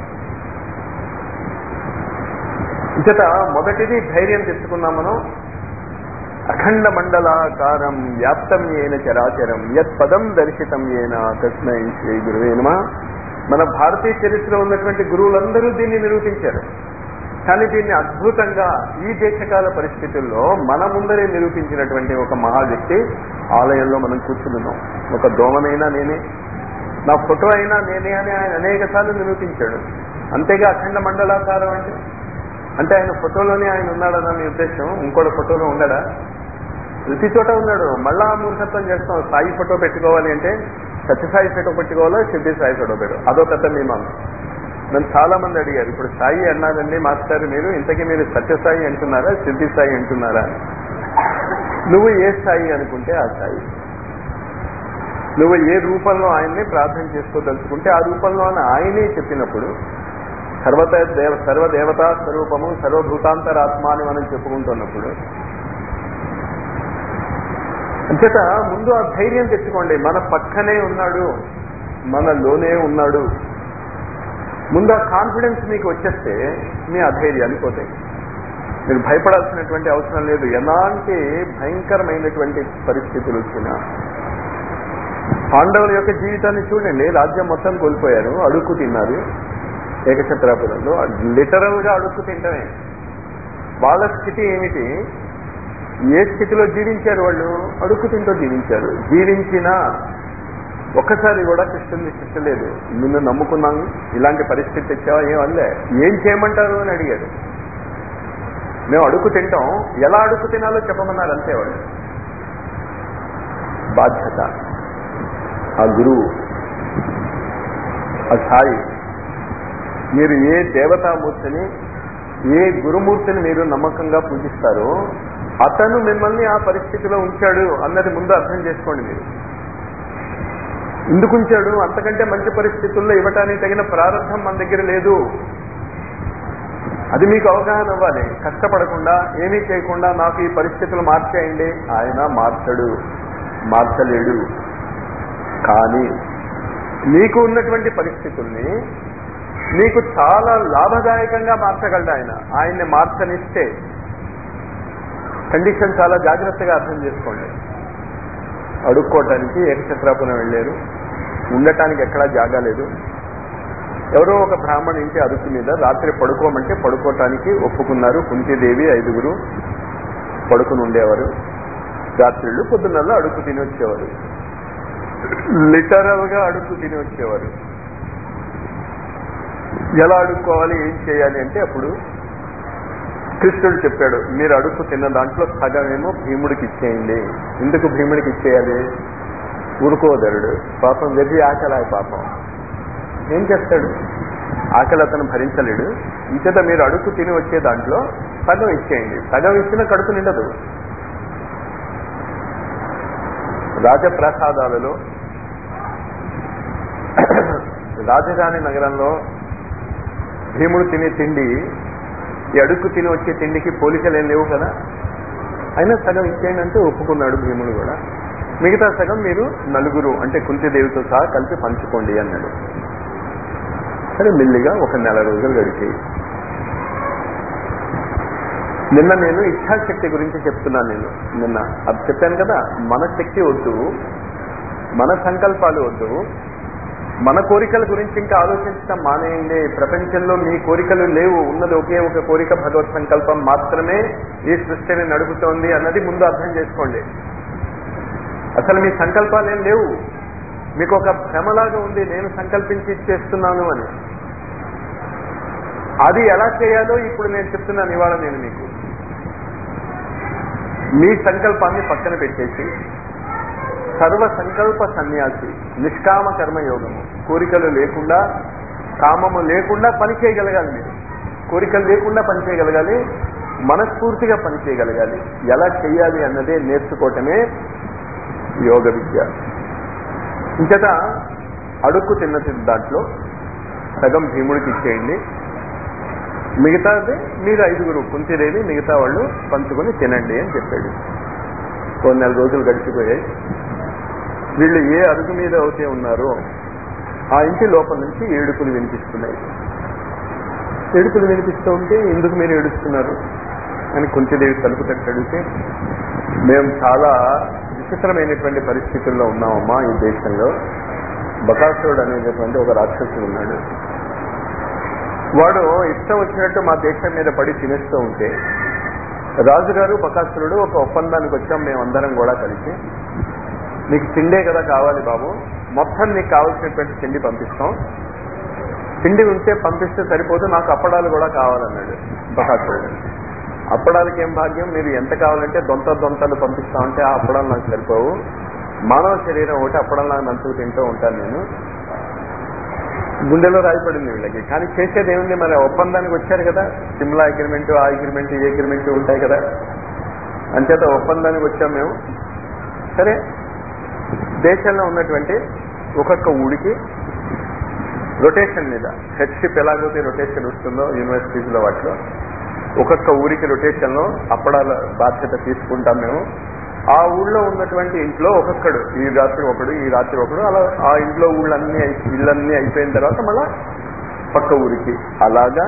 ఇంతట మొదటిది ధైర్యం తెచ్చుకున్నాం మనం. అఖండ మండలాకారం వ్యాప్తం ఏన చరాచరం యత్ పదం దర్శితం ఏన తస్మై శ్రీ గురువే నమః. మన భారతీయ చరిత్రలో ఉన్నటువంటి గురువులందరూ దీన్ని నిరూపించారు. కానీ దీన్ని అద్భుతంగా ఈ దేశకాల పరిస్థితుల్లో మన ముందరే నిరూపించినటువంటి ఒక మహా వ్యక్తి ఆలయంలో మనం కూర్చున్నాం. ఒక దోమనైనా నేనే, నా ఫోటో అయినా నేనే అని ఆయన అనేక సార్లు నిరూపించాడు. అంతేగా అఖండ మండలాకారం అంటే ఆయన ఫోటోలోనే ఆయన ఉన్నాడన్న మీ ఉద్దేశం. ఇంకోటి ఫోటోలో ఉండడా? ప్రతి చోట ఉన్నాడు. మళ్ళా మూర్ఖత్వం చేస్తాం. సాయి ఫోటో పెట్టుకోవాలి అంటే సత్యసాయి ఫోటో పెట్టుకోవాలో సిద్ధి సాయి ఫోటో పెట్టు, అదో పెద్ద మీమాంస. నన్ను చాలా మంది అడిగారు, ఇప్పుడు సాయి అన్నారండి మాస్టర్ మీరు, ఇంతకీ మీరు సత్యసాయి అంటున్నారా సిద్ధి సాయి అంటున్నారా? నువ్వు ఏ సాయి అనుకుంటే ఆ సాయి, నువ్వు ఏ రూపంలో ఆయన్ని ప్రార్థన చేసుకోదలుచుకుంటే ఆ రూపంలో ఆయనే చెప్పినప్పుడు, సర్వదేవతా స్వరూపము సర్వభూతాంతరాత్మ అని మనం చెప్పుకుంటున్నప్పుడు, అంచేత ముందు ఆ ధైర్యం తెచ్చుకోండి. మన పక్కనే ఉన్నాడు, మనలోనే ఉన్నాడు. ముందు ఆ కాన్ఫిడెన్స్ మీకు వచ్చేస్తే మీ అధైర్యాలు పోతాయి. మీరు భయపడాల్సినటువంటి అవసరం లేదు. ఎలాంటి భయంకరమైనటువంటి పరిస్థితులు వచ్చినా పాండవుల యొక్క జీవితాన్ని చూడండి. రాజ్యం మొత్తం కోల్పోయారు, అడుక్కు తిన్నారు ఏకఛత్రాపురంలో. లిటరల్ గా అడుక్కు తింటమే. వాళ్ళ స్థితి ఏమిటి? ఏ స్థితిలో జీవించారు వాళ్ళు? అడుక్కు తింటూ జీవించారు. జీవించినా ఒక్కసారి కూడా కృష్ణుని తిట్టలేదు. నిన్ను నమ్ముకున్నాను, ఇలాంటి పరిస్థితి తెచ్చావా, ఏమల్లే, ఏం చేయమంటారు అని అడిగారు. మేము అడుక్కు తింటాం, ఎలా అడుక్కు తినాలో చెప్పమన్నారు అంతే. వాళ్ళు బాధ్యత, ఆ గురువు, ఆ సాయి. మీరు ఏ దేవతామూర్తిని, ఏ గురుమూర్తిని మీరు నమ్మకంగా పూజిస్తారో అతను మిమ్మల్ని ఆ పరిస్థితిలో ఉంచాడు అన్నది ముందు అర్థం చేసుకోండి. మీరు ఎందుకు ఉంచాడు? అంతకంటే మంచి పరిస్థితుల్లో ఇవ్వటానికి తగిన ప్రారంభం మన దగ్గర లేదు. అది మీకు అవగాహన అవ్వాలి. కష్టపడకుండా, ఏమీ చేయకుండా నాకు ఈ పరిస్థితులు మార్చేయండి, ఆయన మార్చడు, మార్చలేడు. కానీ మీకు ఉన్నటువంటి పరిస్థితుల్ని మీకు చాలా లాభదాయకంగా మార్చగలడు ఆయన. ఆయన్ని మార్చనిస్తే కండిషన్ చాలా జాగ్రత్తగా అర్థం చేసుకోండి. అడుక్కోవటానికి ఏకఛత్రాపురం వెళ్ళారు, ఉండటానికి ఎక్కడా జాగా లేదు. ఎవరో ఒక బ్రాహ్మణ్ ఇంటి అరుకు మీద రాత్రి పడుకోమంటే పడుకోవటానికి ఒప్పుకున్నారు. కుంతీదేవి 5 పడుకుని ఉండేవారు. రాత్రిళ్ళు పొద్దున్నల్లో అడుక్కు తిని వచ్చేవారు. లిటరల్ గా అడుక్కు తిని వచ్చేవారు. ఎలా అడుక్కోవాలి, ఏం చేయాలి అంటే అప్పుడు కృష్ణుడు చెప్పాడు, మీరు అడుక్కు తిన్న దాంట్లో సగమేమో భీముడికి ఇచ్చేయండి. ఎందుకు భీముడికి ఇచ్చేయాలి? ఊరుకోదరుడు పాపం, వెర్రి ఆకలి. పాపం ఏం చేస్తాడు? ఆకలి అతను భరించలేడు. ఇంచేత మీరు అడుక్కు తిని వచ్చే దాంట్లో సగం ఇచ్చేయండి. సగం ఇచ్చిన కడుపు నిండదు. రాజప్రసాదాలలో రాజధాని నగరంలో భీముడు తినే తిండి ఈ అడుక్కు తిని వచ్చే తిండికి పోలికలు ఏం లేవు కదా. అయినా సగం ఇచ్చేయండి అంటే ఒప్పుకున్నాడు భీముడు కూడా. మిగతా సగం మీరు నలుగురు అంటే కుంతీదేవితో సహా కలిపి పంచుకోండి అన్నాడు. సరే, మెల్లిగా 1 నెల రోజులు గడిచాయి. నిన్న నేను ఇచ్ఛాశక్తి గురించి చెప్తున్నాను. నిన్న అది చెప్పాను కదా, మన శక్తి వద్దు, మన సంకల్పాలు వద్దు, మన కోరికల గురించి ఇంకా ఆలోచించడం మానేయండి. ప్రపంచంలో మీ కోరికలు లేవు, ఉన్నది ఒకే ఒక కోరిక, భగవత్ సంకల్పం మాత్రమే ఈ సృష్టిని నడుపుతోంది అన్నది ముందు అర్థం చేసుకోండి. అసలు మీ సంకల్పాలు ఏం లేవు. మీకు ఒక భ్రమలాగా ఉంది, నేను సంకల్పించి చేస్తున్నాను అని. అది ఎలా చేయాలో ఇప్పుడు నేను చెప్తున్నాను ఇవాళ. నేను మీకు మీ సంకల్పాన్ని పక్కన పెట్టేసి సర్వ సంకల్ప సన్యాసి, నిష్కామ కర్మయోగము, కోరికలు లేకుండా, కామము లేకుండా పని చేయగలగాలి. మీరు కోరికలు లేకుండా పని చేయగలగాలి, మనస్ఫూర్తిగా పని చేయగలగాలి. ఎలా చేయాలి అన్నదే నేర్చుకోవటమే యోగ విద్య. ఇంతట అడుక్కు తిన్న దాంట్లో సగం భీముడికి ఇచ్చేయండి, మిగతాది మీరు 5 కుంతీదేవి మిగతా వాళ్ళు పంచుకొని తినండి అని చెప్పాడు. 1 నెల రోజులు గడిచిపోయాయి. వీళ్ళు ఏ అరుగు మీద అయితే ఉన్నారో ఆ ఇంటి లోపల నుంచి ఏడుపులు వినిపిస్తున్నాయి. ఏడుపులు వినిపిస్తూ ఉంటే ఎందుకు మీరు ఏడుస్తున్నారు అని కుంతీదేవి తలుపు తట్టి అడిగితే, మేము చాలా విచిత్రమైనటువంటి పరిస్థితుల్లో ఉన్నామమ్మా ఈ దేశంలో. బకాసురుడు అనేటటువంటి ఒక రాక్షసుడు ఉన్నాడు. వాడు ఇష్టం వచ్చినట్టు మా దేశం మీద పడి తినేస్తూ ఉంటే రాజుగారు బకాసురుడు ఒక ఒప్పందానికి వచ్చాం మేమందరం కూడా కలిసి, నీకు తిండే కదా కావాలి బాబు, మొత్తం నీకు కావాల్సినటువంటి తిండి పంపిస్తాం, తిండి ఉంటే పంపిస్తే సరిపోదు, నాకు అప్పడాలు కూడా కావాలన్నాడు బకాసురుడు. అప్పడాలకి ఏం భాగ్యం, మీరు ఎంత కావాలంటే దొంతలు పంపిస్తామంటే ఆ అప్పడాలు నాకు సరిపోవు, మానవ శరీరం ఒకటి అప్పడాలు నాకు నంచుకు తింటూ ఉంటాను నేను. గుండెలో రాయిపడింది వీళ్ళకి. కానీ చేసేది ఏముంది, మరి ఒప్పందానికి వచ్చారు కదా, సిమ్లా అగ్రిమెంట్, ఆ అగ్రిమెంట్, ఈ అగ్రిమెంట్ ఉంటాయి కదా, అంచేత ఒప్పందానికి వచ్చాం మేము. సరే, దేశంలో ఉన్నటువంటి ఒక్కొక్క ఊరికి రొటేషన్ మీద, హెడ్షిప్ ఎలాగైతే రొటేషన్ వస్తుందో యూనివర్సిటీస్లో వాటిలో ఒక్కొక్క ఊరికి రొటేషన్లో అప్పడాల బాధ్యత తీసుకుంటాం మేము. ఆ ఊళ్ళో ఉన్నటువంటి ఇంట్లో ఒక్కొక్కడు, ఈ రాత్రి ఒకడు, ఈ రాత్రి ఒకడు, అలా ఆ ఇంట్లో ఇళ్ళన్నీ అయిపోయిన తర్వాత మళ్ళా పక్క ఊరికి. అలాగా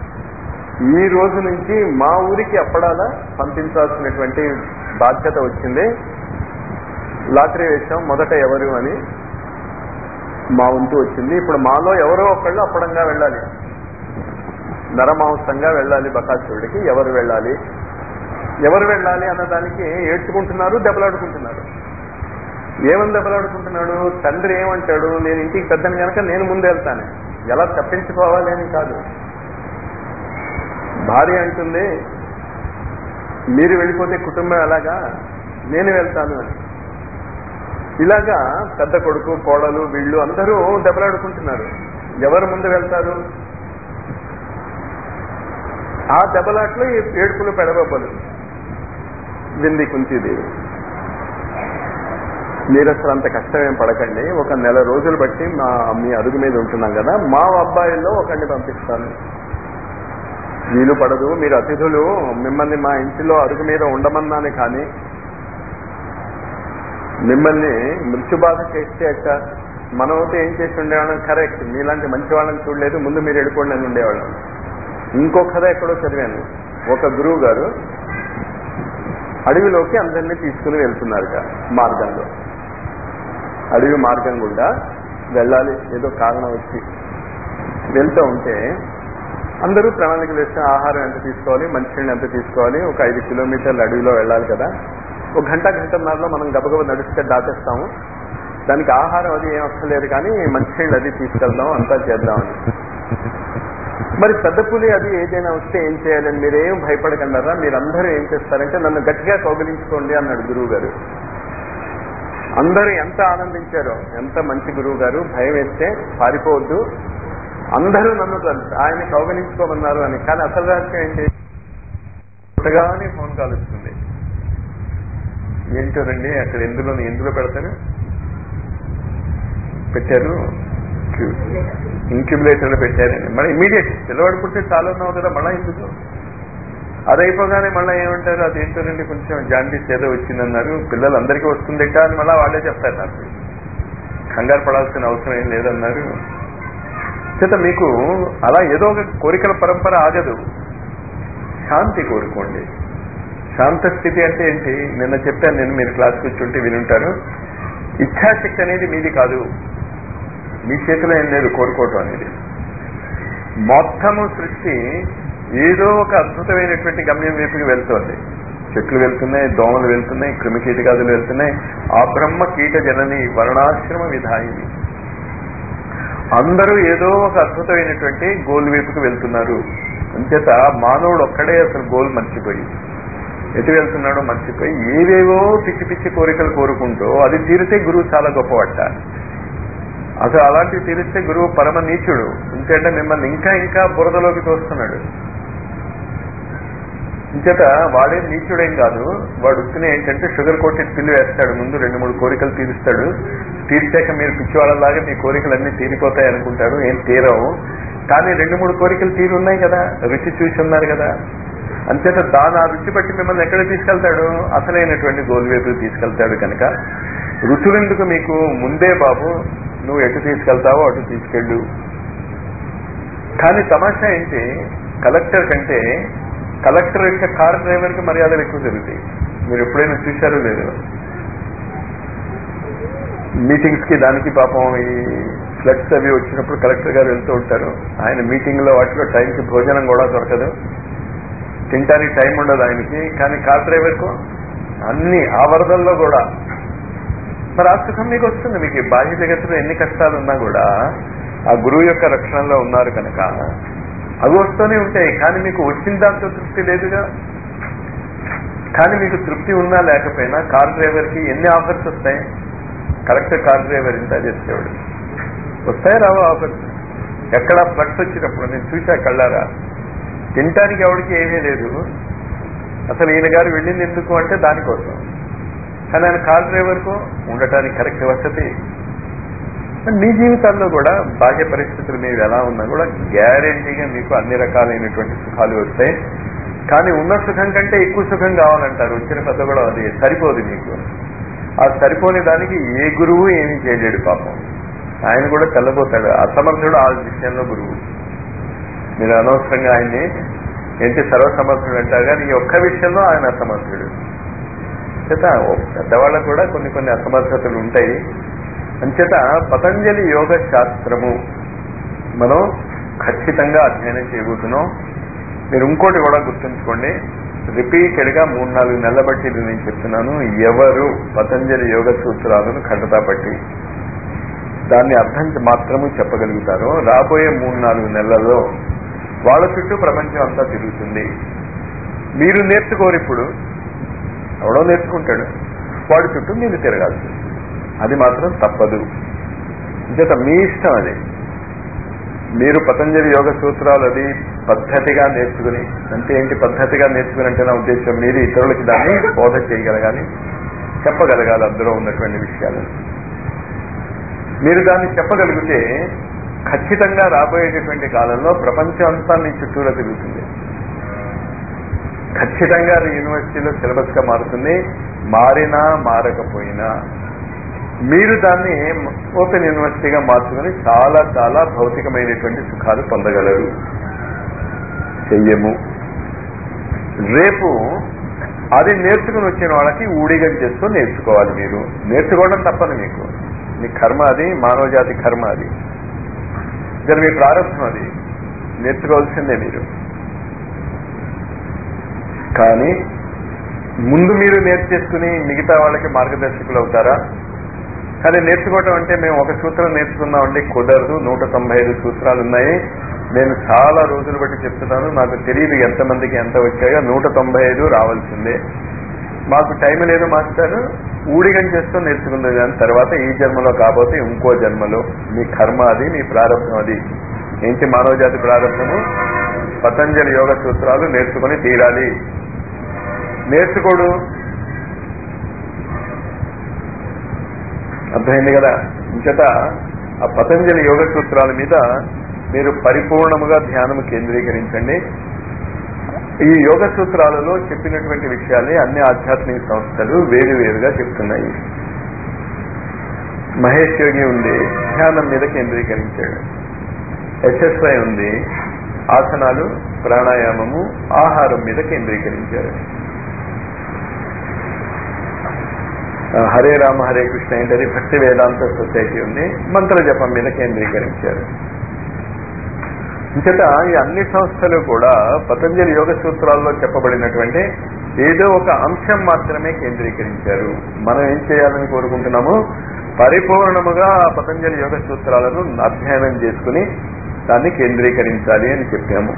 ఈ రోజు నుంచి మా ఊరికి అప్పడాల పంపించాల్సినటువంటి బాధ్యత వచ్చింది. లాటరీ వేసాం, మొదట ఎవరు అని మా వంతు వచ్చింది. ఇప్పుడు మాలో ఎవరో ఒకళ్ళు అప్పడంగా వెళ్ళాలి, నరమాంసంగా వెళ్ళాలి బకాసురుడికి. ఎవరు వెళ్ళాలి, ఎవరు వెళ్ళాలి అన్నదానికి ఏడ్చుకుంటున్నారు, దెబ్బలాడుకుంటున్నారు. ఏమని దెబ్బలాడుకుంటున్నాడు? తండ్రి ఏమంటాడు, నేను ఇంటికి పెద్దని కనుక నేను ముందు వెళ్తాను, ఎలా తప్పించుకోవాలి అని కాదు. భార్య అంటుంది, మీరు వెళ్ళిపోతే కుటుంబం ఎలాగా, నేను వెళ్తాను అని. ఇలాగా పెద్ద కొడుకు, కోడలు, వీళ్ళు అందరూ దెబ్బలాడుకుంటున్నారు. ఎవరు ముందు వెళ్తారు? ఆ దెబ్బలాట్లో ఏడుపులు పెడబొబ్బలు వింది కుంతీదేవి. మీరు అసలు అంత కష్టమేం పడకండి, ఒక నెల రోజులు బట్టి మీ అడుగు మీద ఉంటున్నాం కదా, మా అబ్బాయిల్లో ఒకరిని పంపిస్తాను. వీలు పడదు, మీరు అతిథులు, మిమ్మల్ని మా ఇంటిలో అడుగు మీద ఉండమన్నాను, కానీ మిమ్మల్ని మృత్యుబాధ చేస్తే అట్ట మనమైతే ఏం చేసి ఉండేవాళ్ళం? కరెక్ట్, మీలాంటి మంచి వాళ్ళని చూడలేదు, ముందు మీరు వెళ్ళిపోండి అని ఉండేవాళ్ళం. ఇంకో కథ ఎక్కడో చదివాను, ఒక గురువు గారు అడవిలోకి అందరినీ తీసుకుని వెళ్తున్నారుగా మార్గంలో. అడవి మార్గం గుండా వెళ్ళాలి, ఏదో కారణం వచ్చి వెళ్తూ ఉంటే అందరూ ప్రణాళికలు వేస్తే ఆహారం ఎంత తీసుకోవాలి, మంచినీళ్ళు ఎంత తీసుకోవాలి, ఒక 5 కిలోమీటర్లు అడవిలో వెళ్ళాలి కదా, ఒక గంటన్నరలో మనం గబగబ నడిస్తే దాటేస్తాము, దానికి ఆహారం అది ఏం వస్తలేదు, కానీ మంచినీళ్ళు అది తీసుకెళ్దాం, అంతా చేద్దామని. మరి పెద్ద పులి అది ఏదైనా వస్తే ఏం చేయాలని మీరేం భయపడకండారా, మీరందరూ ఏం చేస్తారంటే నన్ను గట్టిగా కౌగిలించుకోండి అన్నాడు గురువు గారు. అందరూ ఎంత ఆనందించారో, ఎంత మంచి గురువు గారు, భయం వేస్తే పారిపోవద్దు, అందరూ నన్ను ఆయన కౌగిలించుకోమన్నారు అని. కానీ అసలు రహస్యం ఏంటి? కొత్తగానే ఫోన్ కాల్ వస్తుంది. ఏంటోనండి అక్కడ ఎందులో పెడతారు, పెట్టారు, ఇంక్యుబులేటర్లో పెట్టారని. మళ్ళీ ఇమీడియట్ పిల్లవాడు పుడితే చాలా ఉన్నావు కదా, మళ్ళీ ఎందుకు? అది అయిపోగానే మళ్ళీ ఏమంటారు, అదేంటోనండి కొంచెం జాండీస్ ఏదో వచ్చిందన్నారు, పిల్లలందరికీ వస్తుందిట అని మళ్ళీ వాళ్ళే చెప్తారు. నాకు కంగారు పడాల్సిన అవసరం ఏం లేదన్నారు. చేత మీకు అలా ఏదో ఒక కోరికల పరంపర ఆగదు. శాంతి కోరుకోండి. శాంత స్థితి అంటే ఏంటి? నిన్న చెప్పాను నేను, మీరు క్లాస్కి వచ్చి వినుంటారు. ఇచ్ఛాశక్తి అనేది మీది కాదు, మీ చేతిలో ఏం లేదు కోరుకోవటం అనేది. మొత్తము సృష్టి ఏదో ఒక అద్భుతమైనటువంటి గమ్యం వైపుకి వెళ్తోంది. చెట్లు వెళ్తున్నాయి, దోమలు వెళ్తున్నాయి, క్రిమికీటకాదులు వెళ్తున్నాయి. ఆ బ్రహ్మ కీట జనని వర్ణాశ్రమ విధాయిని, అందరూ ఏదో ఒక అద్భుతమైనటువంటి గోల్ వైపుకి వెళ్తున్నారు. అంచేత మానవుడు ఒక్కడే అసలు గోల్ మర్చిపోయి ఎటు వెళ్తున్నాడో మర్చిపోయి ఏవేవో పిచ్చి పిచ్చి కోరికలు కోరుకుంటూ అది తీరితే గురువు చాలా గొప్పవట. అసలు అలాంటివి తీరిస్తే గురువు పరమ నీచుడు. ఇంకంటే మిమ్మల్ని ఇంకా ఇంకా బురదలోకి తోస్తున్నాడు. ఇంచేత వాడే నీచుడేం కాదు, వాడు ఉత్తినే ఏంటంటే షుగర్ కోటెడ్ పిల్లు వేస్తాడు, ముందు 2-3 కోరికలు తీరుస్తాడు. తీర్చాక మీరు పిచ్చివాళ్ళలాగా మీ కోరికలన్నీ తీరిపోతాయి అనుకుంటాడు. ఏం తీరవు, కానీ 2-3 కోరికలు తీరు ఉన్నాయి కదా, రుచి చూసి ఉన్నారు కదా. అంచేత దాని ఆ రుచి బట్టి మిమ్మల్ని ఎక్కడ తీసుకెళ్తాడు? అసలైనటువంటి గోల్ వైపు తీసుకెళ్తాడు. కనుక రుచులెందుకు మీకు? ముందే బాబు నువ్వు ఎటు తీసుకెళ్తావో అటు తీసుకెళ్ళు. కానీ తమాషా ఏంటి, కలెక్టర్ కంటే కలెక్టర్ యొక్క కార్ డ్రైవర్కి మర్యాదలు ఎక్కువ జరుగుతాయి. మీరు ఎప్పుడైనా చూశారో లేదు, మీటింగ్స్కి దానికి పాపం ఈ ఫ్లడ్స్ అవి వచ్చినప్పుడు కలెక్టర్ గారు వెళ్తూ ఉంటారు. ఆయన మీటింగ్లో వాటిలో టైంకి భోజనం కూడా దొరకదు, తినడానికి టైం ఉండదు ఆయనకి. కానీ కార్ డ్రైవర్కు అన్ని ఆ వరదల్లో కూడా మరి ఆ సుఖం మీకు వస్తుంది. మీకు బాహ్య జగత్తులో ఎన్ని కష్టాలు ఉన్నా కూడా ఆ గురువు యొక్క రక్షణలో ఉన్నారు కనుక అవి వస్తూనే ఉంటాయి. కానీ మీకు వచ్చిన దాంతో తృప్తి లేదుగా. కానీ మీకు తృప్తి ఉన్నా లేకపోయినా కార్ డ్రైవర్కి ఎన్ని ఆఫర్స్ వస్తాయి? కరెక్ట్ కార్ డ్రైవర్ ఇంత చేసేవాడు వస్తాయి రావు ఆఫర్స్. ఎక్కడ ఫ్లడ్స్ వచ్చినప్పుడు నేను చూసా కళ్ళారా, తినటానికి ఎవరికి ఏమీ లేదు. అసలు ఈయన గారు వెళ్ళింది ఎందుకు అంటే దానికోసం. కానీ ఆయన కార్ డ్రైవర్కు ఉండటానికి కరెక్ట్ వసతి. మీ జీవితాల్లో కూడా బాహ్య పరిస్థితులు మీరు ఎలా ఉన్నా కూడా గ్యారెంటీగా మీకు అన్ని రకాలైనటువంటి సుఖాలు వస్తాయి. కానీ ఉన్న సుఖం కంటే ఎక్కువ సుఖం కావాలంటారు. వచ్చిన పెద్ద కూడా అది సరిపోదు మీకు. ఆ సరిపోని దానికి ఏ గురువు ఏమీ చేయలేడు పాపం. ఆయన కూడా తెల్లబోతాడు, అసమర్థుడు ఆ విషయంలో గురువు. మీరు అనవసరంగా ఆయన్ని ఏంటి సర్వసమర్థుడు అంటారు, కానీ ఈ ఒక్క విషయంలో ఆయన అసమర్థుడు. అంచేత పెద్దవాళ్ళకు కూడా కొన్ని కొన్ని అసమర్థతలు ఉంటాయి. అంచేత పతంజలి యోగ శాస్త్రము మనం ఖచ్చితంగా అధ్యయనం చేయబోతున్నాం. మీరు ఇంకోటి కూడా గుర్తుంచుకోండి, రిపీటెడ్గా 3-4 నెలల బట్టి ఇది నేను చెప్తున్నాను. ఎవరు పతంజలి యోగ సూత్రాలను ఖండతా పట్టి దాన్ని అర్థం మాత్రము చెప్పగలుగుతారో రాబోయే 3-4 నెలల్లో వాళ్ళ చుట్టూ ప్రపంచం అంతా తిరుగుతుంది. మీరు నేర్చుకోరు, ఇప్పుడు ఎవడో నేర్చుకుంటాడు, వాడి చుట్టూ మీరు తిరగాల్సి, అది మాత్రం తప్పదు. ఇంచేత మీ ఇష్టం అది. మీరు పతంజలి యోగ సూత్రాలు అది పద్ధతిగా నేర్చుకుని, అంటే ఏంటి పద్ధతిగా నేర్చుకుని అంటే నా ఉద్దేశం మీరు ఇతరులకి దాన్ని బోధ చేయగలగాలి, చెప్పగలగాలి. అందులో ఉన్నటువంటి విషయాలు మీరు దాన్ని చెప్పగలిగితే ఖచ్చితంగా రాబోయేటటువంటి కాలంలో ప్రపంచం అంతా మీ చుట్టూరా తిరుగుతుంది. ఖచ్చితంగా అది యూనివర్సిటీలో సిలబస్ గా మారుతుంది. మారినా మారకపోయినా మీరు దాన్ని ఓపెన్ యూనివర్సిటీగా మార్చుకుని చాలా చాలా భౌతికమైనటువంటి సుఖాలు పొందగలరు. చెయ్యము. రేపు అది నేర్చుకుని వచ్చిన వాళ్ళకి ఊడిగం చేస్తూ నేర్చుకోవాలి. మీరు నేర్చుకోవడం తప్పదు, మీకు మీ కర్మ అది, మానవ జాతి కర్మ అది, మీ ప్రారంభం అది, నేర్చుకోవాల్సిందే మీరు. కానీ ముందు మీరు నేర్చేసుకుని మిగతా వాళ్ళకి మార్గదర్శకులు అవుతారా? కానీ నేర్చుకోవటం అంటే మేము ఒక సూత్రం నేర్చుకున్నామండి, కుదరదు. 195 సూత్రాలు ఉన్నాయి. నేను చాలా రోజులు బట్టి చెప్తున్నాను, నాకు తెలియదు ఎంతమందికి ఎంత వచ్చాయో. 195 రావాల్సిందే. మాకు టైం లేదు మాస్టర్, ఊడిగం చేస్తూ నేర్చుకుంది. దాని తర్వాత ఈ జన్మలో కాకపోతే ఇంకో జన్మలో. మీ కర్మ అది, మీ ప్రారంభం అది. ఏంటి మానవ జాతి ప్రారంభము? పతంజలి యోగ సూత్రాలు నేర్చుకుని తీరాలి. నేర్చుకోడు, అర్థమైంది కదా? ఇంకట ఆ పతంజలి యోగ సూత్రాల మీద మీరు పరిపూర్ణముగా ధ్యానం కేంద్రీకరించండి. ఈ యోగ సూత్రాలలో చెప్పినటువంటి విషయాలే అన్ని ఆధ్యాత్మిక సంస్థలు వేరువేరుగా చెప్తున్నాయి. మహేష్ యోగి ఉంది, ధ్యానం మీద కేంద్రీకరించాడు. SSY ఉంది, ఆసనాలు, ప్రాణాయామము, ఆహారం మీద కేంద్రీకరించారు. హరే రామ హరే కృష్ణ ఏంటది భక్తి వేదాంత సొసైటీ ఉంది, మంత్ర జపం మీద కేంద్రీకరించారు. ఇంచేత ఈ అన్ని సంస్థలు కూడా పతంజలి యోగ సూత్రాల్లో చెప్పబడినటువంటి ఏదో ఒక అంశం మాత్రమే కేంద్రీకరించారు. మనం ఏం చేయాలని కోరుకుంటున్నాము? పరిపూర్ణముగా పతంజలి యోగ సూత్రాలను అధ్యయనం చేసుకుని దాన్ని కేంద్రీకరించాలి అని చెప్పాము.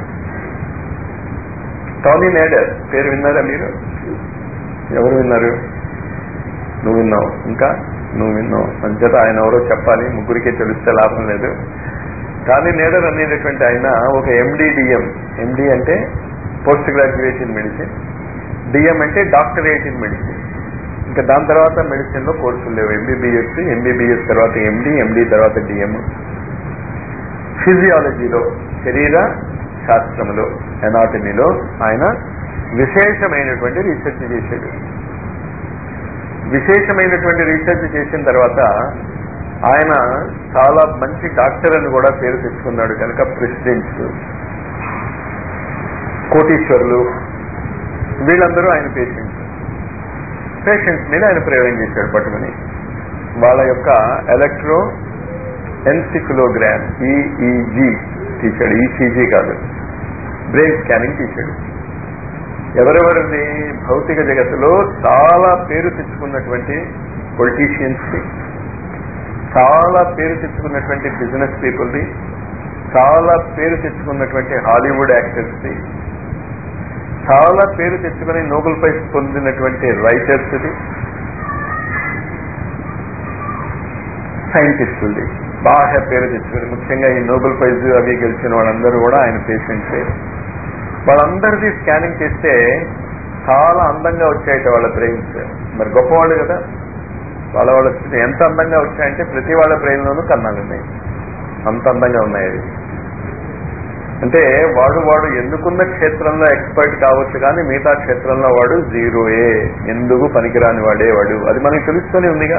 టోనీ నేడర్ పేరు విన్నారా మీరు? ఎవరు విన్నారు? నువ్వు విన్నావు, ఇంకా నువ్వు విన్నావు. అంచేత ఆయన ఎవరో చెప్పాలి, ముగ్గురికే తెలిస్తే లాభం లేదు. టోనీ నేడర్ అనేటటువంటి ఆయన ఒక MD-DM, MD అంటే post graduate in medicine, DM అంటే డాక్టరేట్ ఇన్ మెడిసిన్. ఇంకా దాని తర్వాత మెడిసిన్ లో కోర్సులు లేవు. MBBS తర్వాత MD తర్వాత DM. ఫిజియాలజీలో, శరీర శాస్త్రంలో, ఎనాటమీలో ఆయన విశేషమైనటువంటి రీసెర్చ్ చేశాడు. విశేషమైనటువంటి రీసెర్చ్ చేసిన తర్వాత ఆయన చాలా మంచి డాక్టర్ అని కూడా పేరు తెచ్చుకున్నాడు. కనుక ప్రెసిడెంట్స్, కోటీశ్వరులు వీళ్ళందరూ ఆయన పేషెంట్స్ మీద ఆయన ప్రయోగం చేశాడు. పట్టుకుని వాళ్ళ యొక్క ఎలక్ట్రో ఎన్సిఫిలోగ్రామ్ EEG తీశాడు. ECG కాదు, బ్రెయిన్ స్కానింగ్ తీశాడు. ఎవరెవరిది? భౌతిక జగత్తులో చాలా పేరు తెచ్చుకున్నటువంటి పొలిటీషియన్స్ కి, చాలా పేరు తెచ్చుకున్నటువంటి బిజినెస్ పీపుల్ది, చాలా పేరు తెచ్చుకున్నటువంటి హాలీవుడ్ యాక్టర్స్ ది, చాలా పేరు తెచ్చుకుని నోబెల్ ప్రైజ్ పొందినటువంటి రైటర్స్ ది, సైంటిస్టులది బాగా పేరు తెచ్చుకుని, ముఖ్యంగా ఈ నోబెల్ ప్రైజ్ అవి గెలిచిన వాళ్ళందరూ కూడా ఆయన పేషెంట్సే. వాళ్ళందరిది స్కానింగ్ చేస్తే చాలా అందంగా వచ్చాయట వాళ్ళ బ్రెయిన్స్. మరి గొప్పవాళ్ళు కదా, వాళ్ళ స్థితి ఎంత అందంగా వచ్చాయంటే ప్రతి వాళ్ళ బ్రెయిన్లోనూ కన్నాలు ఉన్నాయి, అంత అందంగా ఉన్నాయి. అది అంటే వాడు ఎన్నుకున్న క్షేత్రంలో ఎక్స్పర్ట్ కావచ్చు, కానీ మిగతా క్షేత్రంలో వాడు జీరోయే, ఎందుకు పనికిరాని వాడు. అది మనకి తెలుస్తూనే ఉందిగా.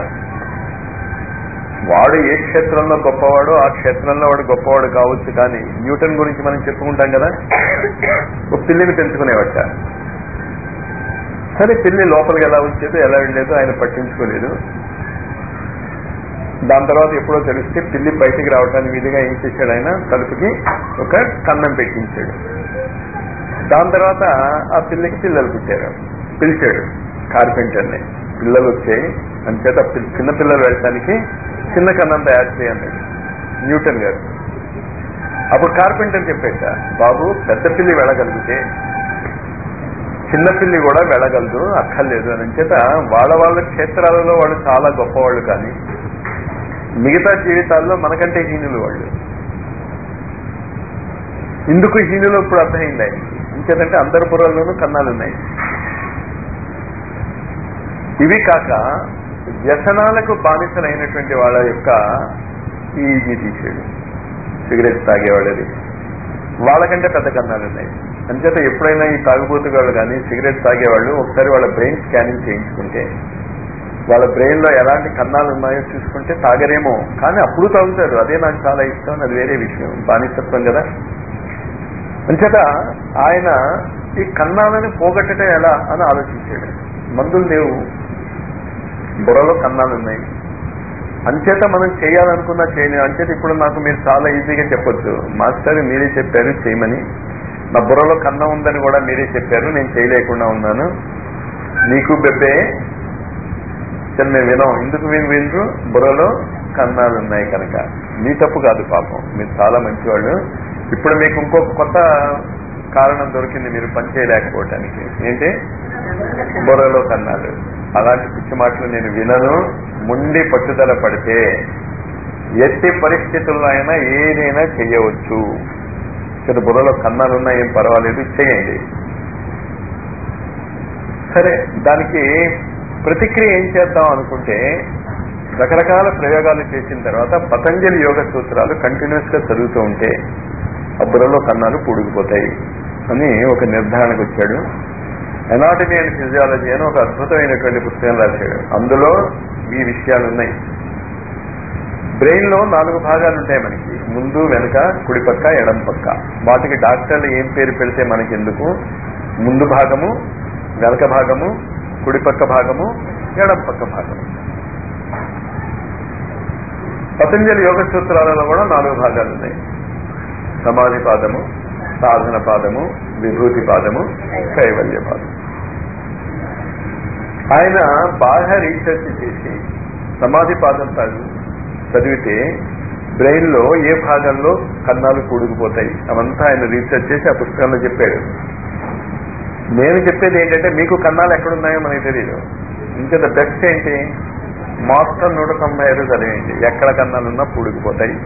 వాడు ఏ క్షేత్రంలో గొప్పవాడో ఆ క్షేత్రంలో వాడు గొప్పవాడు కావచ్చు. కానీ న్యూటన్ గురించి మనం చెప్పుకుంటాం కదా, ఒక పిల్లిని పెంచుకునేవట. సరే పిల్లి లోపలికి ఎలా వచ్చేదో ఎలా వెళ్ళేదో ఆయన పట్టించుకోలేదు. దాని తర్వాత ఎప్పుడో తెలిస్తే పిల్లి బయటికి రావడానికి వీలుగా ఏం చేశాడు, ఆయన తలుపుకి ఒక కన్నం పెట్టించాడు. దాని తర్వాత ఆ పిల్లికి పిల్లలు పుట్టారు. పిలిచాడు కార్పెంటర్ని, పిల్లలు వచ్చాయి అంచేత చిన్న పిల్లలు వెళ్ళటానికి చిన్న కన్నం తయారు చేయండి న్యూటన్ గారు. అప్పుడు కార్పెంటర్ చెప్పేట, బాబు పెద్ద పిల్లి వెళ్ళగలిగితే చిన్న పిల్లి కూడా వెళ్ళగలదు, అక్కర్లేదు అని. చేత వాళ్ళ క్షేత్రాలలో వాళ్ళు చాలా గొప్పవాళ్ళు, కానీ మిగతా జీవితాల్లో మనకంటే హీనులు వాళ్ళు. ఇందుకు హీనులు ఇప్పుడు అర్థమైంది ఆయనకి. ఇంకేదంటే అందరి పురాల్లోనూ కన్నాలు ఉన్నాయి. ఇవి కాక వ్యసనాలకు బానిసలైనటువంటి వాళ్ళ యొక్క ఇది తీసాడు. సిగరెట్ తాగేవాళ్ళది వాళ్ళకంటే పెద్ద కన్నాలు ఉన్నాయి. అంచేత ఎప్పుడైనా ఈ తాగుబోతుగాళ్ళు కానీ సిగరెట్ తాగేవాళ్ళు ఒకసారి వాళ్ళ బ్రెయిన్ స్కానింగ్ చేయించుకుంటే వాళ్ళ బ్రెయిన్ లో ఎలాంటి కన్నాలు ఉన్నాయో చూసుకుంటే తాగరేమో, కానీ అప్పుడు తాగుతారు. అదే నాకు చాలా ఇష్టం, అది వేరే విషయం, బానిసత్వం కదా. అంచేత ఆయన ఈ కన్నాలని పోగొట్టడం ఎలా అని ఆలోచించాడు. మందులు లేవు, బుర్రలో కన్నాలున్నాయి. అంచేత మనం చేయాలనుకున్నా చేయలేదు. అంచేత ఇప్పుడు నాకు మీరు చాలా ఈజీగా చెప్పొచ్చు, మాస్టర్ మీరే చెప్పారు చేయమని, నా బుర్రలో కన్నం ఉందని కూడా మీరే చెప్పారు, నేను చేయలేకుండా ఉన్నాను, నీకు బెబ్బే సరే మేము వినం. ఎందుకు వినరు? బుర్రలో కన్నాలు ఉన్నాయి కనుక. మీ తప్పు కాదు పాపం, మీరు చాలా మంచివాళ్ళు. ఇప్పుడు మీకు ఇంకొక కొత్త కారణం దొరికింది మీరు పని చేయలేకపోవటానికి. ఏంటి? బుర్రలో కన్నాలు. అలాంటి పిచ్చి మాటలు నేను వినను. ముండి పట్టుదల పడితే ఎట్టి పరిస్థితుల్లో అయినా ఏదైనా చెయ్యవచ్చు. సరే బుర్రలో కన్నాలున్నా ఏం పర్వాలేదు, చేయండి. సరే దానికి ప్రతిక్రియ ఏం చేద్దాం అనుకుంటే రకరకాల ప్రయోగాలు చేసిన తర్వాత పతంజలి యోగ సూత్రాలు కంటిన్యూస్ గా చదువుతూ ఉంటే ఆ బుర్రలో కన్నాలు పూడుకుపోతాయి అని ఒక నిర్ధారణకు వచ్చాడు. ఎనాటమీ అండ్ ఫిజియాలజీ అని ఒక అద్భుతమైనటువంటి పుస్తకం రాశాడు. అందులో ఈ విషయాలు ఉన్నాయి. బ్రెయిన్ లో 4 భాగాలు ఉంటాయి మనకి, ముందు వెనుక కుడి పక్క ఎడం పక్క. వాటికి డాక్టర్లు ఏం పేరు పెడితే మనకెందుకు, ముందు భాగము, వెనక భాగము, కుడి పక్క భాగము, ఎడం పక్క భాగము. పతంజలి యోగ సూత్రాలలో కూడా 4 భాగాలు ఉన్నాయి. సమాధి పాదము, సాధన పాదము, విభూతి పాదము, కైవల్య పాదం. ఆయన బాగా రీసెర్చ్ చేసి సమాధి పాదం చదివితే బ్రెయిన్ లో ఏ భాగంలో కన్నాలు కూడుకుపోతాయి అవంతా ఆయన రీసెర్చ్ చేసి ఆ పుస్తకంలో చెప్పాడు. నేను చెప్పేది ఏంటంటే మీకు కన్నాలు ఎక్కడున్నాయో మనకి తెలియదు. ఇంకా బెస్ట్ ఏంటి, మొత్తం 195 చదివేయండి, ఎక్కడ కన్నాలున్నా పూడుకుపోతాయి.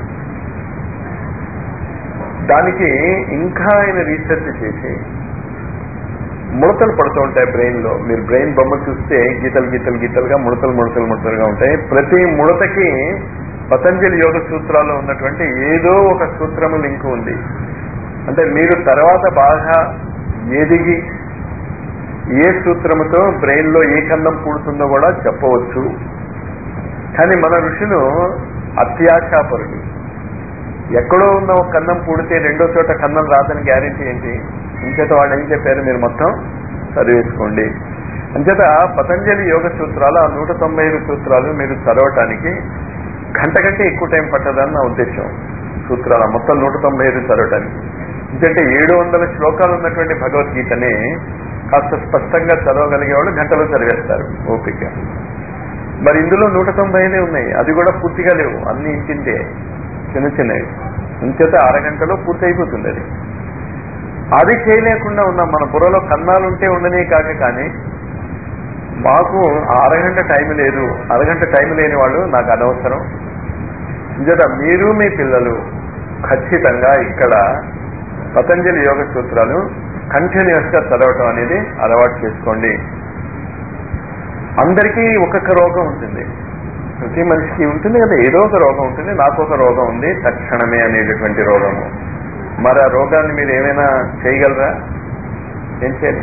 దానికి ఇంకా ఆయన రీసెర్చ్ చేసి ముడతలు పడుతూ ఉంటాయి బ్రెయిన్ లో. మీరు బ్రెయిన్ బొమ్మ చూస్తే గీతలు గీతలు గీతలుగా ముడతలుగా ఉంటాయి. ప్రతి ముడతకి పతంజలి యోగ సూత్రాల్లో ఉన్నటువంటి ఏదో ఒక సూత్రము లింక్ ఉంది. అంటే మీరు తర్వాత బాగా ఎదిగి ఏ సూత్రముతో బ్రెయిన్ లో ఏ కన్నం పూడుతుందో కూడా చెప్పవచ్చు. కానీ మన ఋషులు అత్యాశాపరులు. ఎక్కడో ఉన్న ఒక కన్నం పూడితే రెండో చోట కన్నం రాదని గ్యారెంటీ ఏంటి? ఇంచేత వాళ్ళు ఏం చెప్పారు, మీరు మొత్తం చదివేసుకోండి. అంచేత పతంజలి యోగ సూత్రాలు, ఆ 195 సూత్రాలు మీరు చదవటానికి గంట కంటే ఎక్కువ టైం పట్టదని నా ఉద్దేశం. సూత్రాల మొత్తం 195 చదవటానికి. ఎందుకంటే 700 శ్లోకాలు ఉన్నటువంటి భగవద్గీతని కాస్త స్పష్టంగా చదవగలిగే వాళ్ళు గంటలో చదివేస్తారు ఓపిక. మరి ఇందులో 195 ఉన్నాయి, అది కూడా పూర్తిగా లేవు, అన్ని ఇంటింటే చిన్న చిన్నవి. ఇంచేత అరగంటలో పూర్తి అయిపోతుంది అది. అది చేయలేకుండా ఉన్న మన బుర్రలో కన్నాలుంటే ఉండనే కాక, కానీ మాకు అరగంట టైం లేదు, అరగంట టైం లేని వాళ్ళు నాకు అనవసరం. ఇంచేత మీరు మీ పిల్లలు ఖచ్చితంగా ఇక్కడ పతంజలి యోగ సూత్రాలు కంటిన్యూస్ గా చదవటం అనేది అలవాటు చేసుకోండి. అందరికీ ఒక్కొక్క రోగం ఉంటుంది, ప్రతి మనిషికి ఉంటుంది కదా, ఏదో ఒక రోగం ఉంటుంది. నాకు ఒక రోగం ఉంది తక్షణమే అనేటటువంటి రోగము. మరి ఆ రోగాన్ని మీరు ఏమైనా చేయగలరా? ఏం చేయాలి?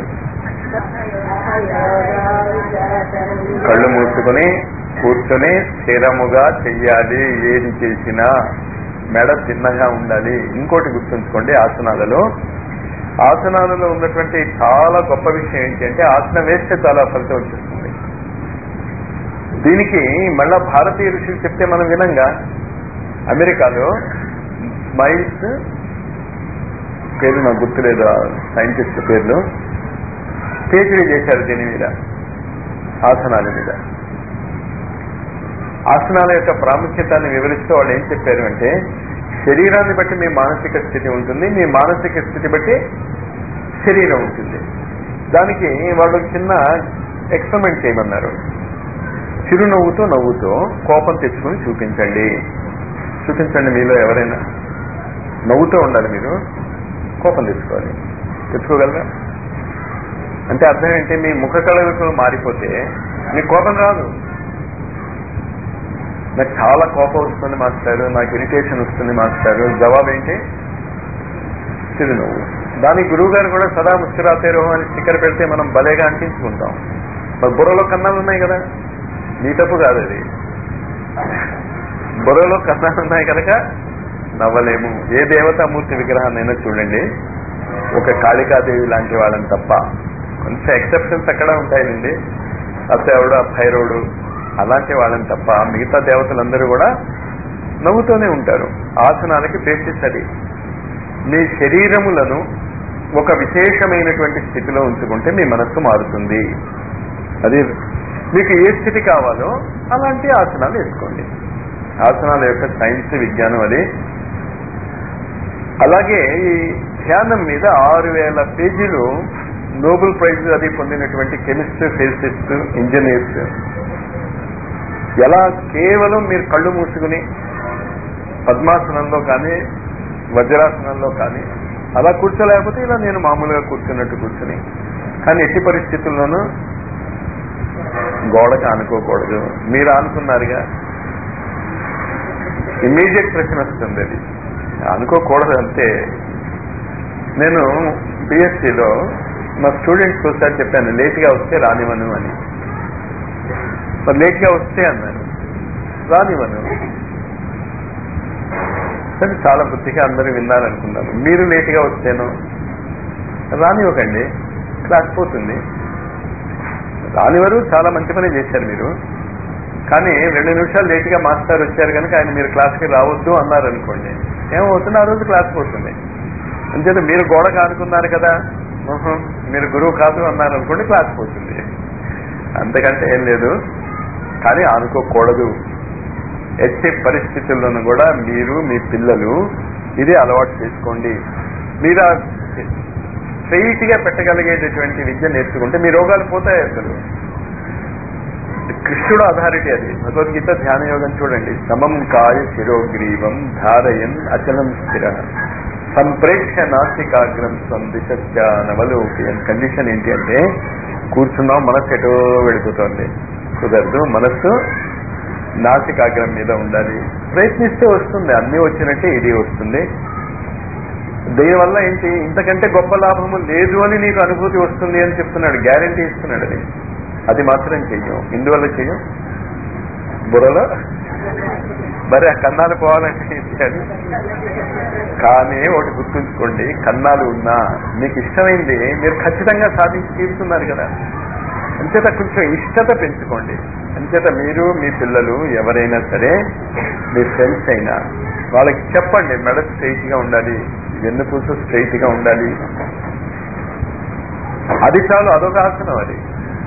కళ్ళు మూసుకొని కూర్చొని స్థిరముగా చెయ్యాలి. ఏది చేసినా మెడ చిన్నగా ఉండాలి. ఇంకోటి గుర్తుంచుకోండి, ఆసనాలలో ఆసనాలలో ఉన్నటువంటి చాలా గొప్ప విషయం ఏంటంటే ఆసనం వేస్తే చాలా ఫలితం వచ్చేస్తుంది. దీనికి మళ్ళా భారతీయ ఋషులు చెప్తే మనం వినంగా, అమెరికాలో మైల్స్ పేరు నాకు గుర్తులేదు, సైంటిస్ట్ పేర్లు, PhD చేశారు దీని మీద, ఆసనాల మీద. ఆసనాల యొక్క ప్రాముఖ్యతని వివరిస్తూ వాళ్ళు ఏం చెప్పారు అంటే, శరీరాన్ని బట్టి మీ మానసిక స్థితి ఉంటుంది, మీ మానసిక స్థితి బట్టి శరీరం ఉంటుంది. దానికి వాళ్ళు చిన్న ఎక్స్పెరిమెంట్ చేయమన్నారు. చిరునవ్వుతో నవ్వుతో కోపం తెచ్చుకొని చూపించండి. మీలో ఎవరైనా నవ్వుతూ ఉండాలి, మీరు కోపం తెచ్చుకోవాలి. తెచ్చుకోగలరా? అంటే అర్థం ఏంటి? మీ ముఖ కళలు మారిపోతే మీకు కోపం రాదు. నాకు చాలా కోపం వస్తుంది మాస్టారు, నాకు ఇరిటేషన్ వస్తుంది మాస్టారు, జవాబు ఏంటి? చిరునవ్వు. దానికి గురువు గారు కూడా సదా ముస్కురాతే రహో అని స్టిక్కర్ పెడితే మనం భలేగా అంటించుకుంటాం. మరి బుర్రలో కన్నాలు ఉన్నాయి కదా, నీ తప్పు కాదు అది. బుర్రలో కన్నాలు ఉన్నాయి కనుక నవ్వలేము. ఏ దేవతామూర్తి విగ్రహాన్నైనా చూడండి, ఒక కాళికాదేవి లాంటి వాళ్ళని తప్ప, కొంచెం ఎక్సెప్షన్స్ అక్కడ ఉంటాయండి, అసెవుడు భైరవుడు అలాంటి వాళ్ళని తప్ప మిగతా దేవతలందరూ కూడా నవ్వుతూనే ఉంటారు. ఆసనాలకి బేసిస్ అది. మీ శరీరములను ఒక విశేషమైనటువంటి స్థితిలో ఉంచుకుంటే మీ మనస్సు మారుతుంది. అది మీకు ఏ స్థితి కావాలో అలాంటి ఆసనాలు వేసుకోండి. ఆసనాల యొక్క సైన్స్ విజ్ఞానం అది. అలాగే ఈ ధ్యానం మీద 6000 పేజీలు నోబెల్ ప్రైజ్ అది పొందినటువంటి కెమిస్ట్, ఫిజిసిస్ట్, ఇంజనీర్స్ ఎలా కేవలం మీరు కళ్ళు మూసుకుని పద్మాసనంలో కానీ వజ్రాసనంలో కానీ అలా కూర్చోలేకపోతే ఇలా నేను మామూలుగా కూర్చున్నట్టు కూర్చుని, కానీ ఎట్టి పరిస్థితుల్లోనూ గోడకు ఆనుకోకూడదు. మీరు ఆనుకున్నారుగా, ఇమ్మీడియట్ ప్రశ్న వస్తుంది, అది అనుకోకూడదు అంతే. నేను బిఎస్సిలో మా స్టూడెంట్స్ ఒకసారి చెప్పాను, లేట్గా వస్తే రానివ్వను అని. మరి లేట్గా వస్తే అన్నాను, రానివ్వను. కానీ చాలా బుద్ధిగా అందరూ విన్నారనుకున్నాను. మీరు లేట్గా వస్తేనో రానివ్వకండి, క్లాస్ పోతుంది. రానివ్వరు, చాలా మంచి పని చేశారు మీరు. కానీ 2 నిమిషాలు లేట్గా మాస్టర్ వచ్చారు కనుక ఆయన మీరు క్లాస్కి రావద్దు అన్నారనుకోండి, ఏమవుతుంది? ఆ రోజు క్లాస్ పోతుంది. అంచేత మీరు గోడకు ఆనుకున్నారు కదా, మీరు గురువు కాదు అన్నారనుకోండి, క్లాస్ పోతుంది. అంతకంటే ఏం లేదు. కానీ ఆనుకోకూడదు. ఎట్టి పరిస్థితుల్లోనూ కూడా మీరు, మీ పిల్లలు ఇది అలవాటు చేసుకోండి. మీరు స్ట్రైట్ గా పెట్టగలిగేటటువంటి విద్య నేర్చుకుంటే మీ రోగాలు పోతాయి. అసలు కృష్ణుడు అథారిటీ అది. భగవద్గీత ధ్యాన యోగం చూడండి. సమం కాయ శిరోగ్రీవం ధారయన్ అచలం స్థిర సంప్రేక్ష నాసికాగ్రం స్వం దిశ నవలోకయం. కండిషన్ ఏంటి అంటే, కూర్చున్నాం, మనస్సు ఎటో వెళ్ళిపోతుంది, కుదరదు. మనస్సు నాసికాగ్రం మీద ఉండాలి. ప్రయత్నిస్తే వస్తుంది, అన్నీ వచ్చినట్టే ఇది వస్తుంది. దీనివల్ల ఏంటి, ఇంతకంటే గొప్ప లాభము లేదు అని నీకు అనుభూతి వస్తుంది అని చెప్తున్నాడు, గ్యారంటీ ఇస్తున్నాడు. అది మాత్రం చెయ్యం. ఇందువల్ల చెయ్యం, బుర్రలో మరి ఆ కన్నాలు పోవాలంటే ఏం చేయాలి? కానీ ఒకటి గుర్తుంచుకోండి, కన్నాలు ఉన్నా మీకు ఇష్టమైంది మీరు ఖచ్చితంగా సాధించి తీరుతున్నారు కదా. అంచేత కొంచెం ఇష్టత పెంచుకోండి. అంచేత మీరు, మీ పిల్లలు ఎవరైనా సరే, మీ ఫ్రెండ్స్ అయినా వాళ్ళకి చెప్పండి, మెడ స్ట్రైట్ గా ఉండాలి, వెన్నుపూస స్ట్రైట్ గా ఉండాలి. అది చాలు, అదొక ఆసనం. అది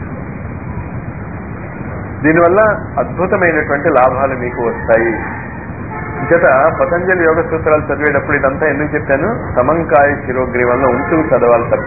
దీనివల్ల అద్భుతమైనటువంటి లాభాలు మీకు వస్తాయి. చేత పతంజలి యోగ సూత్రాలు చదివేటప్పుడు ఇదంతా ఎందుకు చెప్పాను? సమంకాయ శిరోగ్రీవంలో ఉంటూ చదవాలి తప్ప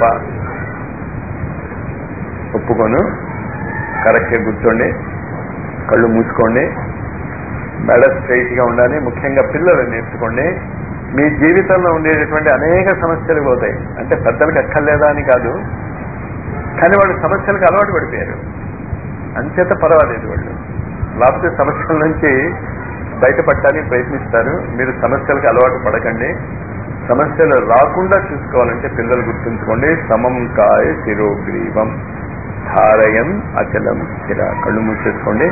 ఒప్పుకోను. కరెక్ట్గా కూర్చోండి, కళ్ళు మూసుకోండి, మెడ స్ట్రైట్ గా ఉండాలి. ముఖ్యంగా పిల్లలు నేర్చుకోండి. మీ జీవితంలో ఉండేటటువంటి అనేక సమస్యలు పోతాయి. అంటే పెద్దలకు అక్కర్లేదా అని కాదు, కానీ వాళ్ళు సమస్యలకు అలవాటు పడిపోయారు. అంచేత పర్వాలేదు వాళ్ళు, లేకపోతే సమస్యల నుంచి బయటపడటానికి ప్రయత్నిస్తారు. మీరు సమస్యలకు అలవాటు పడకండి. సమస్యలు రాకుండా చూసుకోవాలంటే పిల్లలు గుర్తుంచుకోండి. సమం కాయ శిరోగ్రీవం ధారయం అచలం స్థిర. కళ్ళు మూసేసుకోండి,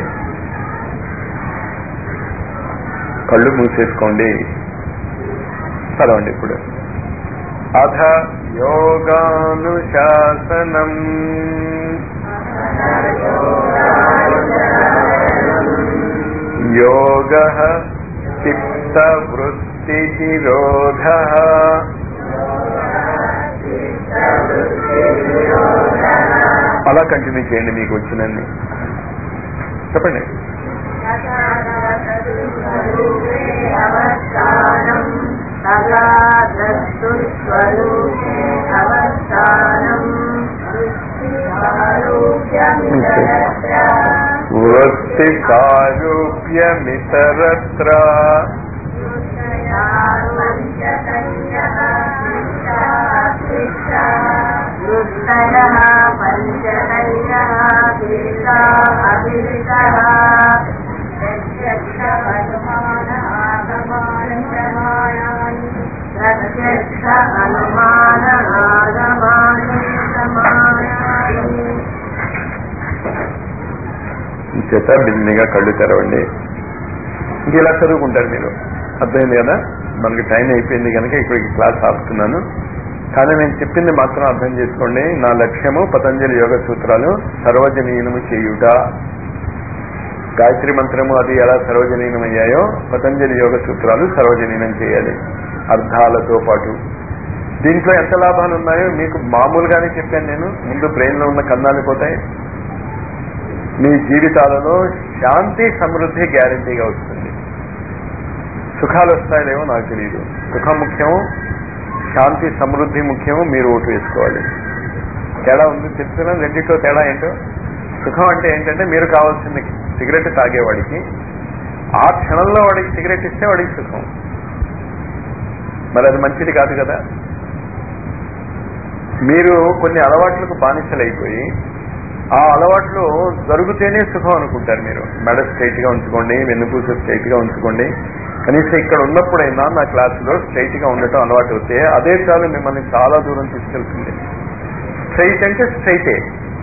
కళ్ళు మూసేసుకోండి. చదవండి ఇప్పుడు. అధ యోగానుశాసనం యోగః చిత్తవృత్తి నిరోధః అలా కంటిన్యూ చేయండి మీకు వచ్చినన్ని. చెప్పండి. వృత్తి సారూప్యమితరత్ర చేత బిల్లిగా కళ్ళు తెరవండి. ఇంక ఇలా చదువుకుంటారు మీరు. అర్థమైంది కదా? మనకి టైం అయిపోయింది కనుక ఇక్కడికి క్లాస్ ఆపుతున్నాను. కానీ నేను చెప్పింది మాత్రం అర్థం చేసుకోండి. నా లక్ష్యము పతంజలి యోగ సూత్రాలు సర్వజనీనము చేయుట. గాయత్రి మంత్రము అది ఎలా సర్వజనీనమయ్యాయో పతంజలి యోగ సూత్రాలు సర్వజనీనం చేయాలి అర్థాలతో పాటు. దీంట్లో ఎంత లాభాలు ఉన్నాయో మీకు మామూలుగానే చెప్పాను నేను. ముందు బ్రెయిన్లో ఉన్న కన్నాలు పోతాయి. మీ జీవితాలలో శాంతి సమృద్ధి గ్యారంటీగా వస్తుంది. సుఖాలు వస్తాయలేమో నాకు తెలియదు. సుఖం ముఖ్యము, శాంతి సమృద్ధి ముఖ్యము. మీరు ఓటు వేసుకోవాలి. తేడా ఉంది చెప్తున్నా. రెండింటిలో తేడా ఏంటో. సుఖం అంటే ఏంటంటే మీరు కావాల్సింది సిగరెట్ తాగేవాడికి ఆ క్షణంలో వాడికి సిగరెట్ ఇస్తే వాడికి సుఖం. మరి అది మంచిది కాదు కదా. మీరు కొన్ని అలవాట్లకు బానిసలైపోయి ఆ అలవాట్లు జరుగుతేనే సుఖం అనుకుంటారు. మీరు మెడ స్ట్రైట్ గా ఉంచుకోండి, వెన్నుపూస స్ట్రైట్ గా ఉంచుకోండి. కనీసం ఇక్కడ ఉన్నప్పుడైనా నా క్లాసులో స్ట్రైట్ గా ఉండటం అలవాటు అవుతే అదే చాలు మిమ్మల్ని చాలా దూరం తీసుకెళ్తుంది. స్ట్రైట్ అంటే స్ట్రైటే.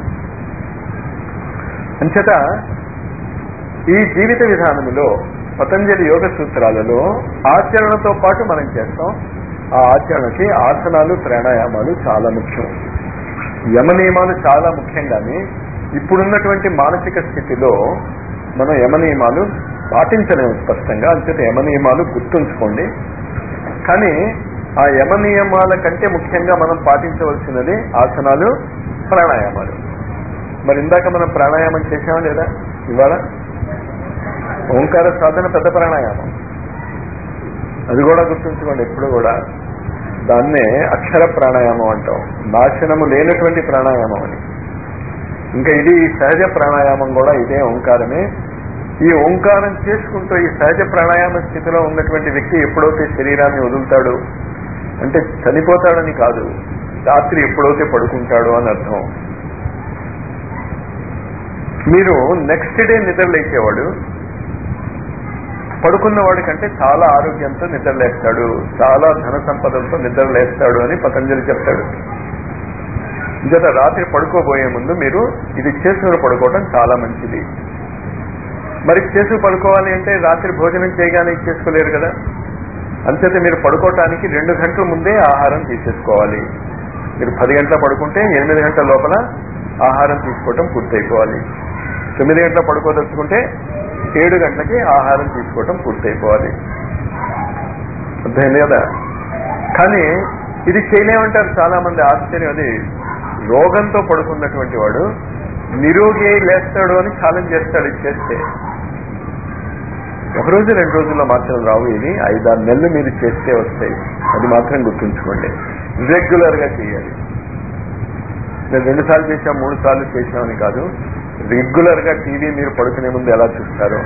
అంచేత ఈ జీవిత విధానంలో పతంజలి యోగ సూత్రాలలో ఆచరణతో పాటు మనం చేస్తాం. ఆ ఆచరణకి ఆసనాలు ప్రాణాయామాలు చాలా ముఖ్యం. యమ నియమాలు చాలా ముఖ్యంగానే ఇప్పుడున్నటువంటి మానసిక స్థితిలో మనం యమ నియమాలు పాటించలేము స్పష్టంగా. అంచేత యమ నియమాలు గుర్తుంచుకోండి. కానీ ఆ యమ నియమాల కంటే ముఖ్యంగా మనం పాటించవలసినది ఆసనాలు ప్రాణాయామాలు. మరి ఇందాక మనం ప్రాణాయామం చేసామా లేదా? ఇవాళ ఓంకార సాధన పెద్ద ప్రాణాయామం. అది కూడా గుర్తుంచుకోండి ఎప్పుడు కూడా. దాన్నే అక్షర ప్రాణాయామం అంటాం. నాశనము లేనటువంటి ప్రాణాయామం అని. ఇంకా ఇది సహజ ప్రాణాయామం కూడా ఇదే ఓంకారమే. ఈ ఓంకారం చేసుకుంటూ ఈ సహజ ప్రాణాయామ స్థితిలో ఉన్నటువంటి వ్యక్తి ఎప్పుడైతే శరీరాన్ని వదులుతాడు అంటే చనిపోతాడని కాదు, రాత్రి ఎప్పుడైతే పడుకుంటాడో అని అర్థం. మీరు నెక్స్ట్ డే నిద్రలేచేవాడు పడుకున్నవాడి కంటే చాలా ఆరోగ్యంతో నిద్రలేస్తాడు, చాలా ధన సంపదలతో నిద్రలేస్తాడు అని పతంజలి చెప్తాడు. ఇంకట రాత్రి పడుకోబోయే ముందు మీరు ఇది చేసుకుని పడుకోవడం చాలా మంచిది. మరి చేసుకు పడుకోవాలి అంటే రాత్రి భోజనం చేయగానే చేసుకోలేరు కదా. అంచేత మీరు పడుకోవటానికి 2 గంటల ముందే ఆహారం తీసేసుకోవాలి. మీరు 10 గంటల పడుకుంటే 8 గంటల లోపల ఆహారం తీసుకోవటం పూర్తయిపోవాలి. 9 గంటల పడుకోదలుచుకుంటే 7 గంటలకి ఆహారం తీసుకోవటం పూర్తయిపోవాలి. అర్థమైంది కదా. కానీ ఇది చేయలేమంటారు చాలా మంది. ఆశ్చర్యం. అది రోగంతో పడుకున్నటువంటి వాడు నిరోగి అయి లేస్తాడు అని ఛాలెంజ్ చేస్తాడు. ఇది చేస్తే 1 రోజు 2 రోజుల్లో మాత్రం రావు. ఇది 5-6 నెలలు మీరు చేస్తే వస్తాయి. అది మాత్రం గుర్తుంచుకోండి. రెగ్యులర్ గా చేయాలి. నేను 2 సార్లు చేశాం 3 సార్లు చేశామని కాదు. రెగ్యులర్ గా టీవీ మీరు పడుకునే ముందు ఎలా చూస్తారో.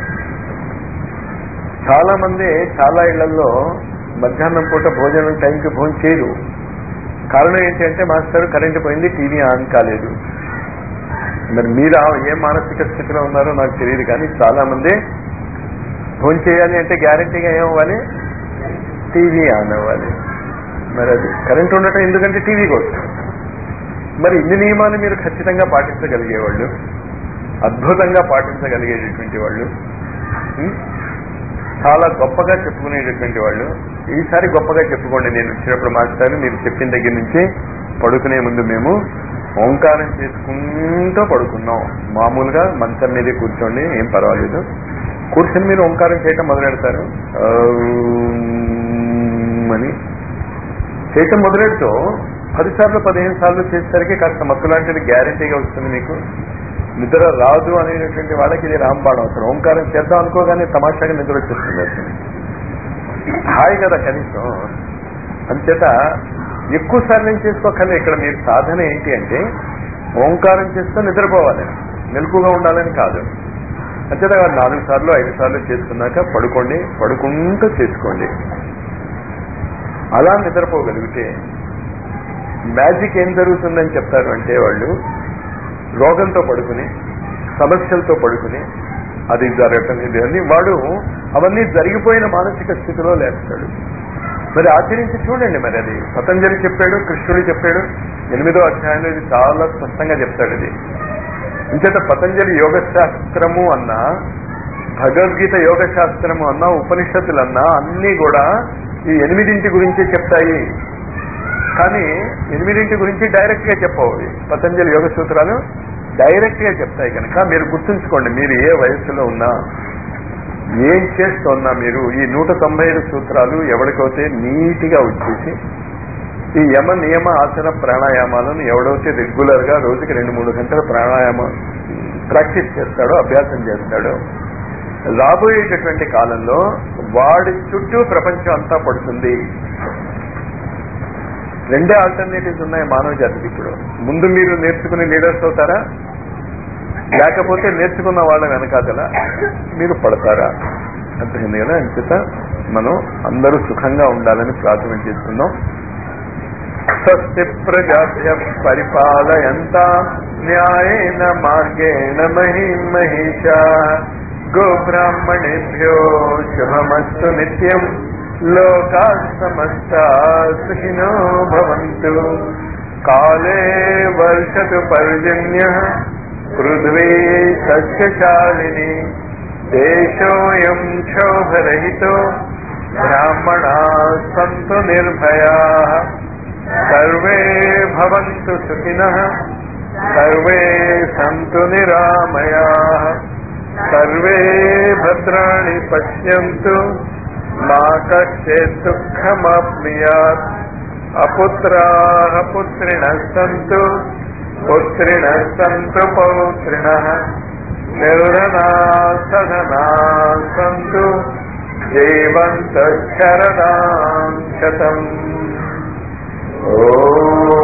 చాలా మంది చాలా ఇళ్లలో మధ్యాహ్నం పూట భోజనం టైంకి భోజనం చేయరు. కారణం ఏంటంటే మాస్టర్ కరెంటు పోయింది, టీవీ ఆన్ కాలేదు. మరి మీరు ఏ మానసిక స్థితిలో ఉన్నారో నాకు తెలియదు. కానీ చాలా మంది భోజనం చేయాలి అంటే గ్యారంటీగా ఏమవ్వాలి? టీవీ ఆన్ అవ్వాలి. మరి అది కరెంటు ఉండటం ఎందుకంటే టీవీ కోసం. మరి ఇన్ని నియమాలు మీరు ఖచ్చితంగా పాటించగలిగేవాళ్ళు, అద్భుతంగా పాటించగలిగేటటువంటి వాళ్ళు చాలా గొప్పగా చెప్పుకునేటటువంటి వాళ్ళు. ఈసారి గొప్పగా చెప్పుకోండి. నేను వచ్చినప్పుడు మాస్టర్ మీరు చెప్పిన దగ్గర నుంచి పడుకునే ముందు మేము ఓంకారం చేసుకుంటూ పడుకున్నాం. మామూలుగా మంచం మీదే కూర్చోండి, ఏం పర్వాలేదు. కూర్చొని మీరు ఓంకారం చేయటం మొదలెడతారు అని చేయటం మొదలెడుతూ 10 సార్లు 15 సార్లు చేసేసరికి కాస్త మత్తు లాంటిది గ్యారంటీగా వస్తుంది. మీకు నిద్ర రాదు అనేటటువంటి వాళ్ళకి ఇది రాంబాణం. అసలు ఓంకారం చేద్దాం అనుకోగానే తమాషాగా నిద్ర వచ్చేస్తుంది. అసలు హాయి కదా కనీసం. అంచేత ఎక్కువ సార్లు ఏం చేసుకోకలే. ఇక్కడ మీరు సాధన ఏంటి అంటే ఓంకారం చేస్తూ నిద్రపోవాలి, మెలకుగా ఉండాలని కాదు. అంచేత 4 సార్లు 5 సార్లు చేసుకున్నాక పడుకోండి, పడుకుంటూ చేసుకోండి. అలా నిద్రపోగలిగితే మ్యాజిక్ ఏం జరుగుతుందని చెప్తారు అంటే వాళ్ళు రోగంతో పడుకుని సమస్యలతో పడుకుని అది జరగటం ఇది అని వాడు అవన్నీ జరిగిపోయిన మానసిక స్థితిలో లేస్తాడు. మరి ఆచరించి చూడండి. మరి అది పతంజలి చెప్పాడు, కృష్ణుడు చెప్పాడు. 8వ అధ్యాయంలో ఇది చాలా స్పష్టంగా చెప్తాడు. ఇది ఇంచేత పతంజలి యోగ శాస్త్రము అన్నా, భగవద్గీత యోగ శాస్త్రము అన్నా, ఉపనిషత్తులన్నా అన్నీ కూడా ఈ 8 గురించే చెప్తాయి. కానీ 8 గురించి డైరెక్ట్ గా చెప్పవు. పతంజలి యోగ సూత్రాలు డైరెక్ట్ గా చెప్తాయి. కనుక మీరు గుర్తుంచుకోండి, మీరు ఏ వయస్సులో ఉన్నా, ఏం చేస్తున్నా, మీరు ఈ 195 సూత్రాలు ఎవరికైతే నీట్గా వచ్చేసి ఈ యమ నియమ ఆసన ప్రాణాయామాలను ఎవడైతే రెగ్యులర్ గా రోజుకి 2-3 గంటల ప్రాణాయామం ప్రాక్టీస్ చేస్తాడో, అభ్యాసం చేస్తాడో, రాబోయేటటువంటి కాలంలో వాడి చుట్టూ ప్రపంచం అంతా పడుతుంది. 2 ఆల్టర్నేటివ్స్ ఉన్నాయి మానవ జాతికి. ఇప్పుడు ముందు మీరు నేర్చుకుని లీడర్స్ అవుతారా, లేకపోతే నేర్చుకున్న వాళ్ళ వెనకాతల మీరు పడతారా? అర్థమైంది కదా. అంచేత మనం అందరూ సుఖంగా ఉండాలని ప్రార్థన చేసుకుందాం. స్వస్తి ప్రజాభ్య పరిపాలయంతాం న్యాయేన మార్గేణ మహిమహేషా గోబ్రాహ్మణేభ్యో శుభమస్తు నిత్యం లోకా సమస్తా సుఖినో భవంతు. కాలే వర్షతు పర్జన్యః పృథ్వీ సస్యశాలిని దేశోయం క్షోభరహితో బ్రాహ్మణాః సంతు నిర్భయాః. సర్వే భవంతు సుఖినః, సర్వే సంతు నిరామయాః, సర్వే భద్రాణి పశ్యంతు మా కశ్చిత్ దుఃఖమాప్నుయాత్. అపుత్రాః పుత్రిణః సంతు, పుత్రిణః సంతు పౌత్రిణః. నిర్ధనాః సధనాః సంతు, జీవంతః శరదాం శతం. ఓం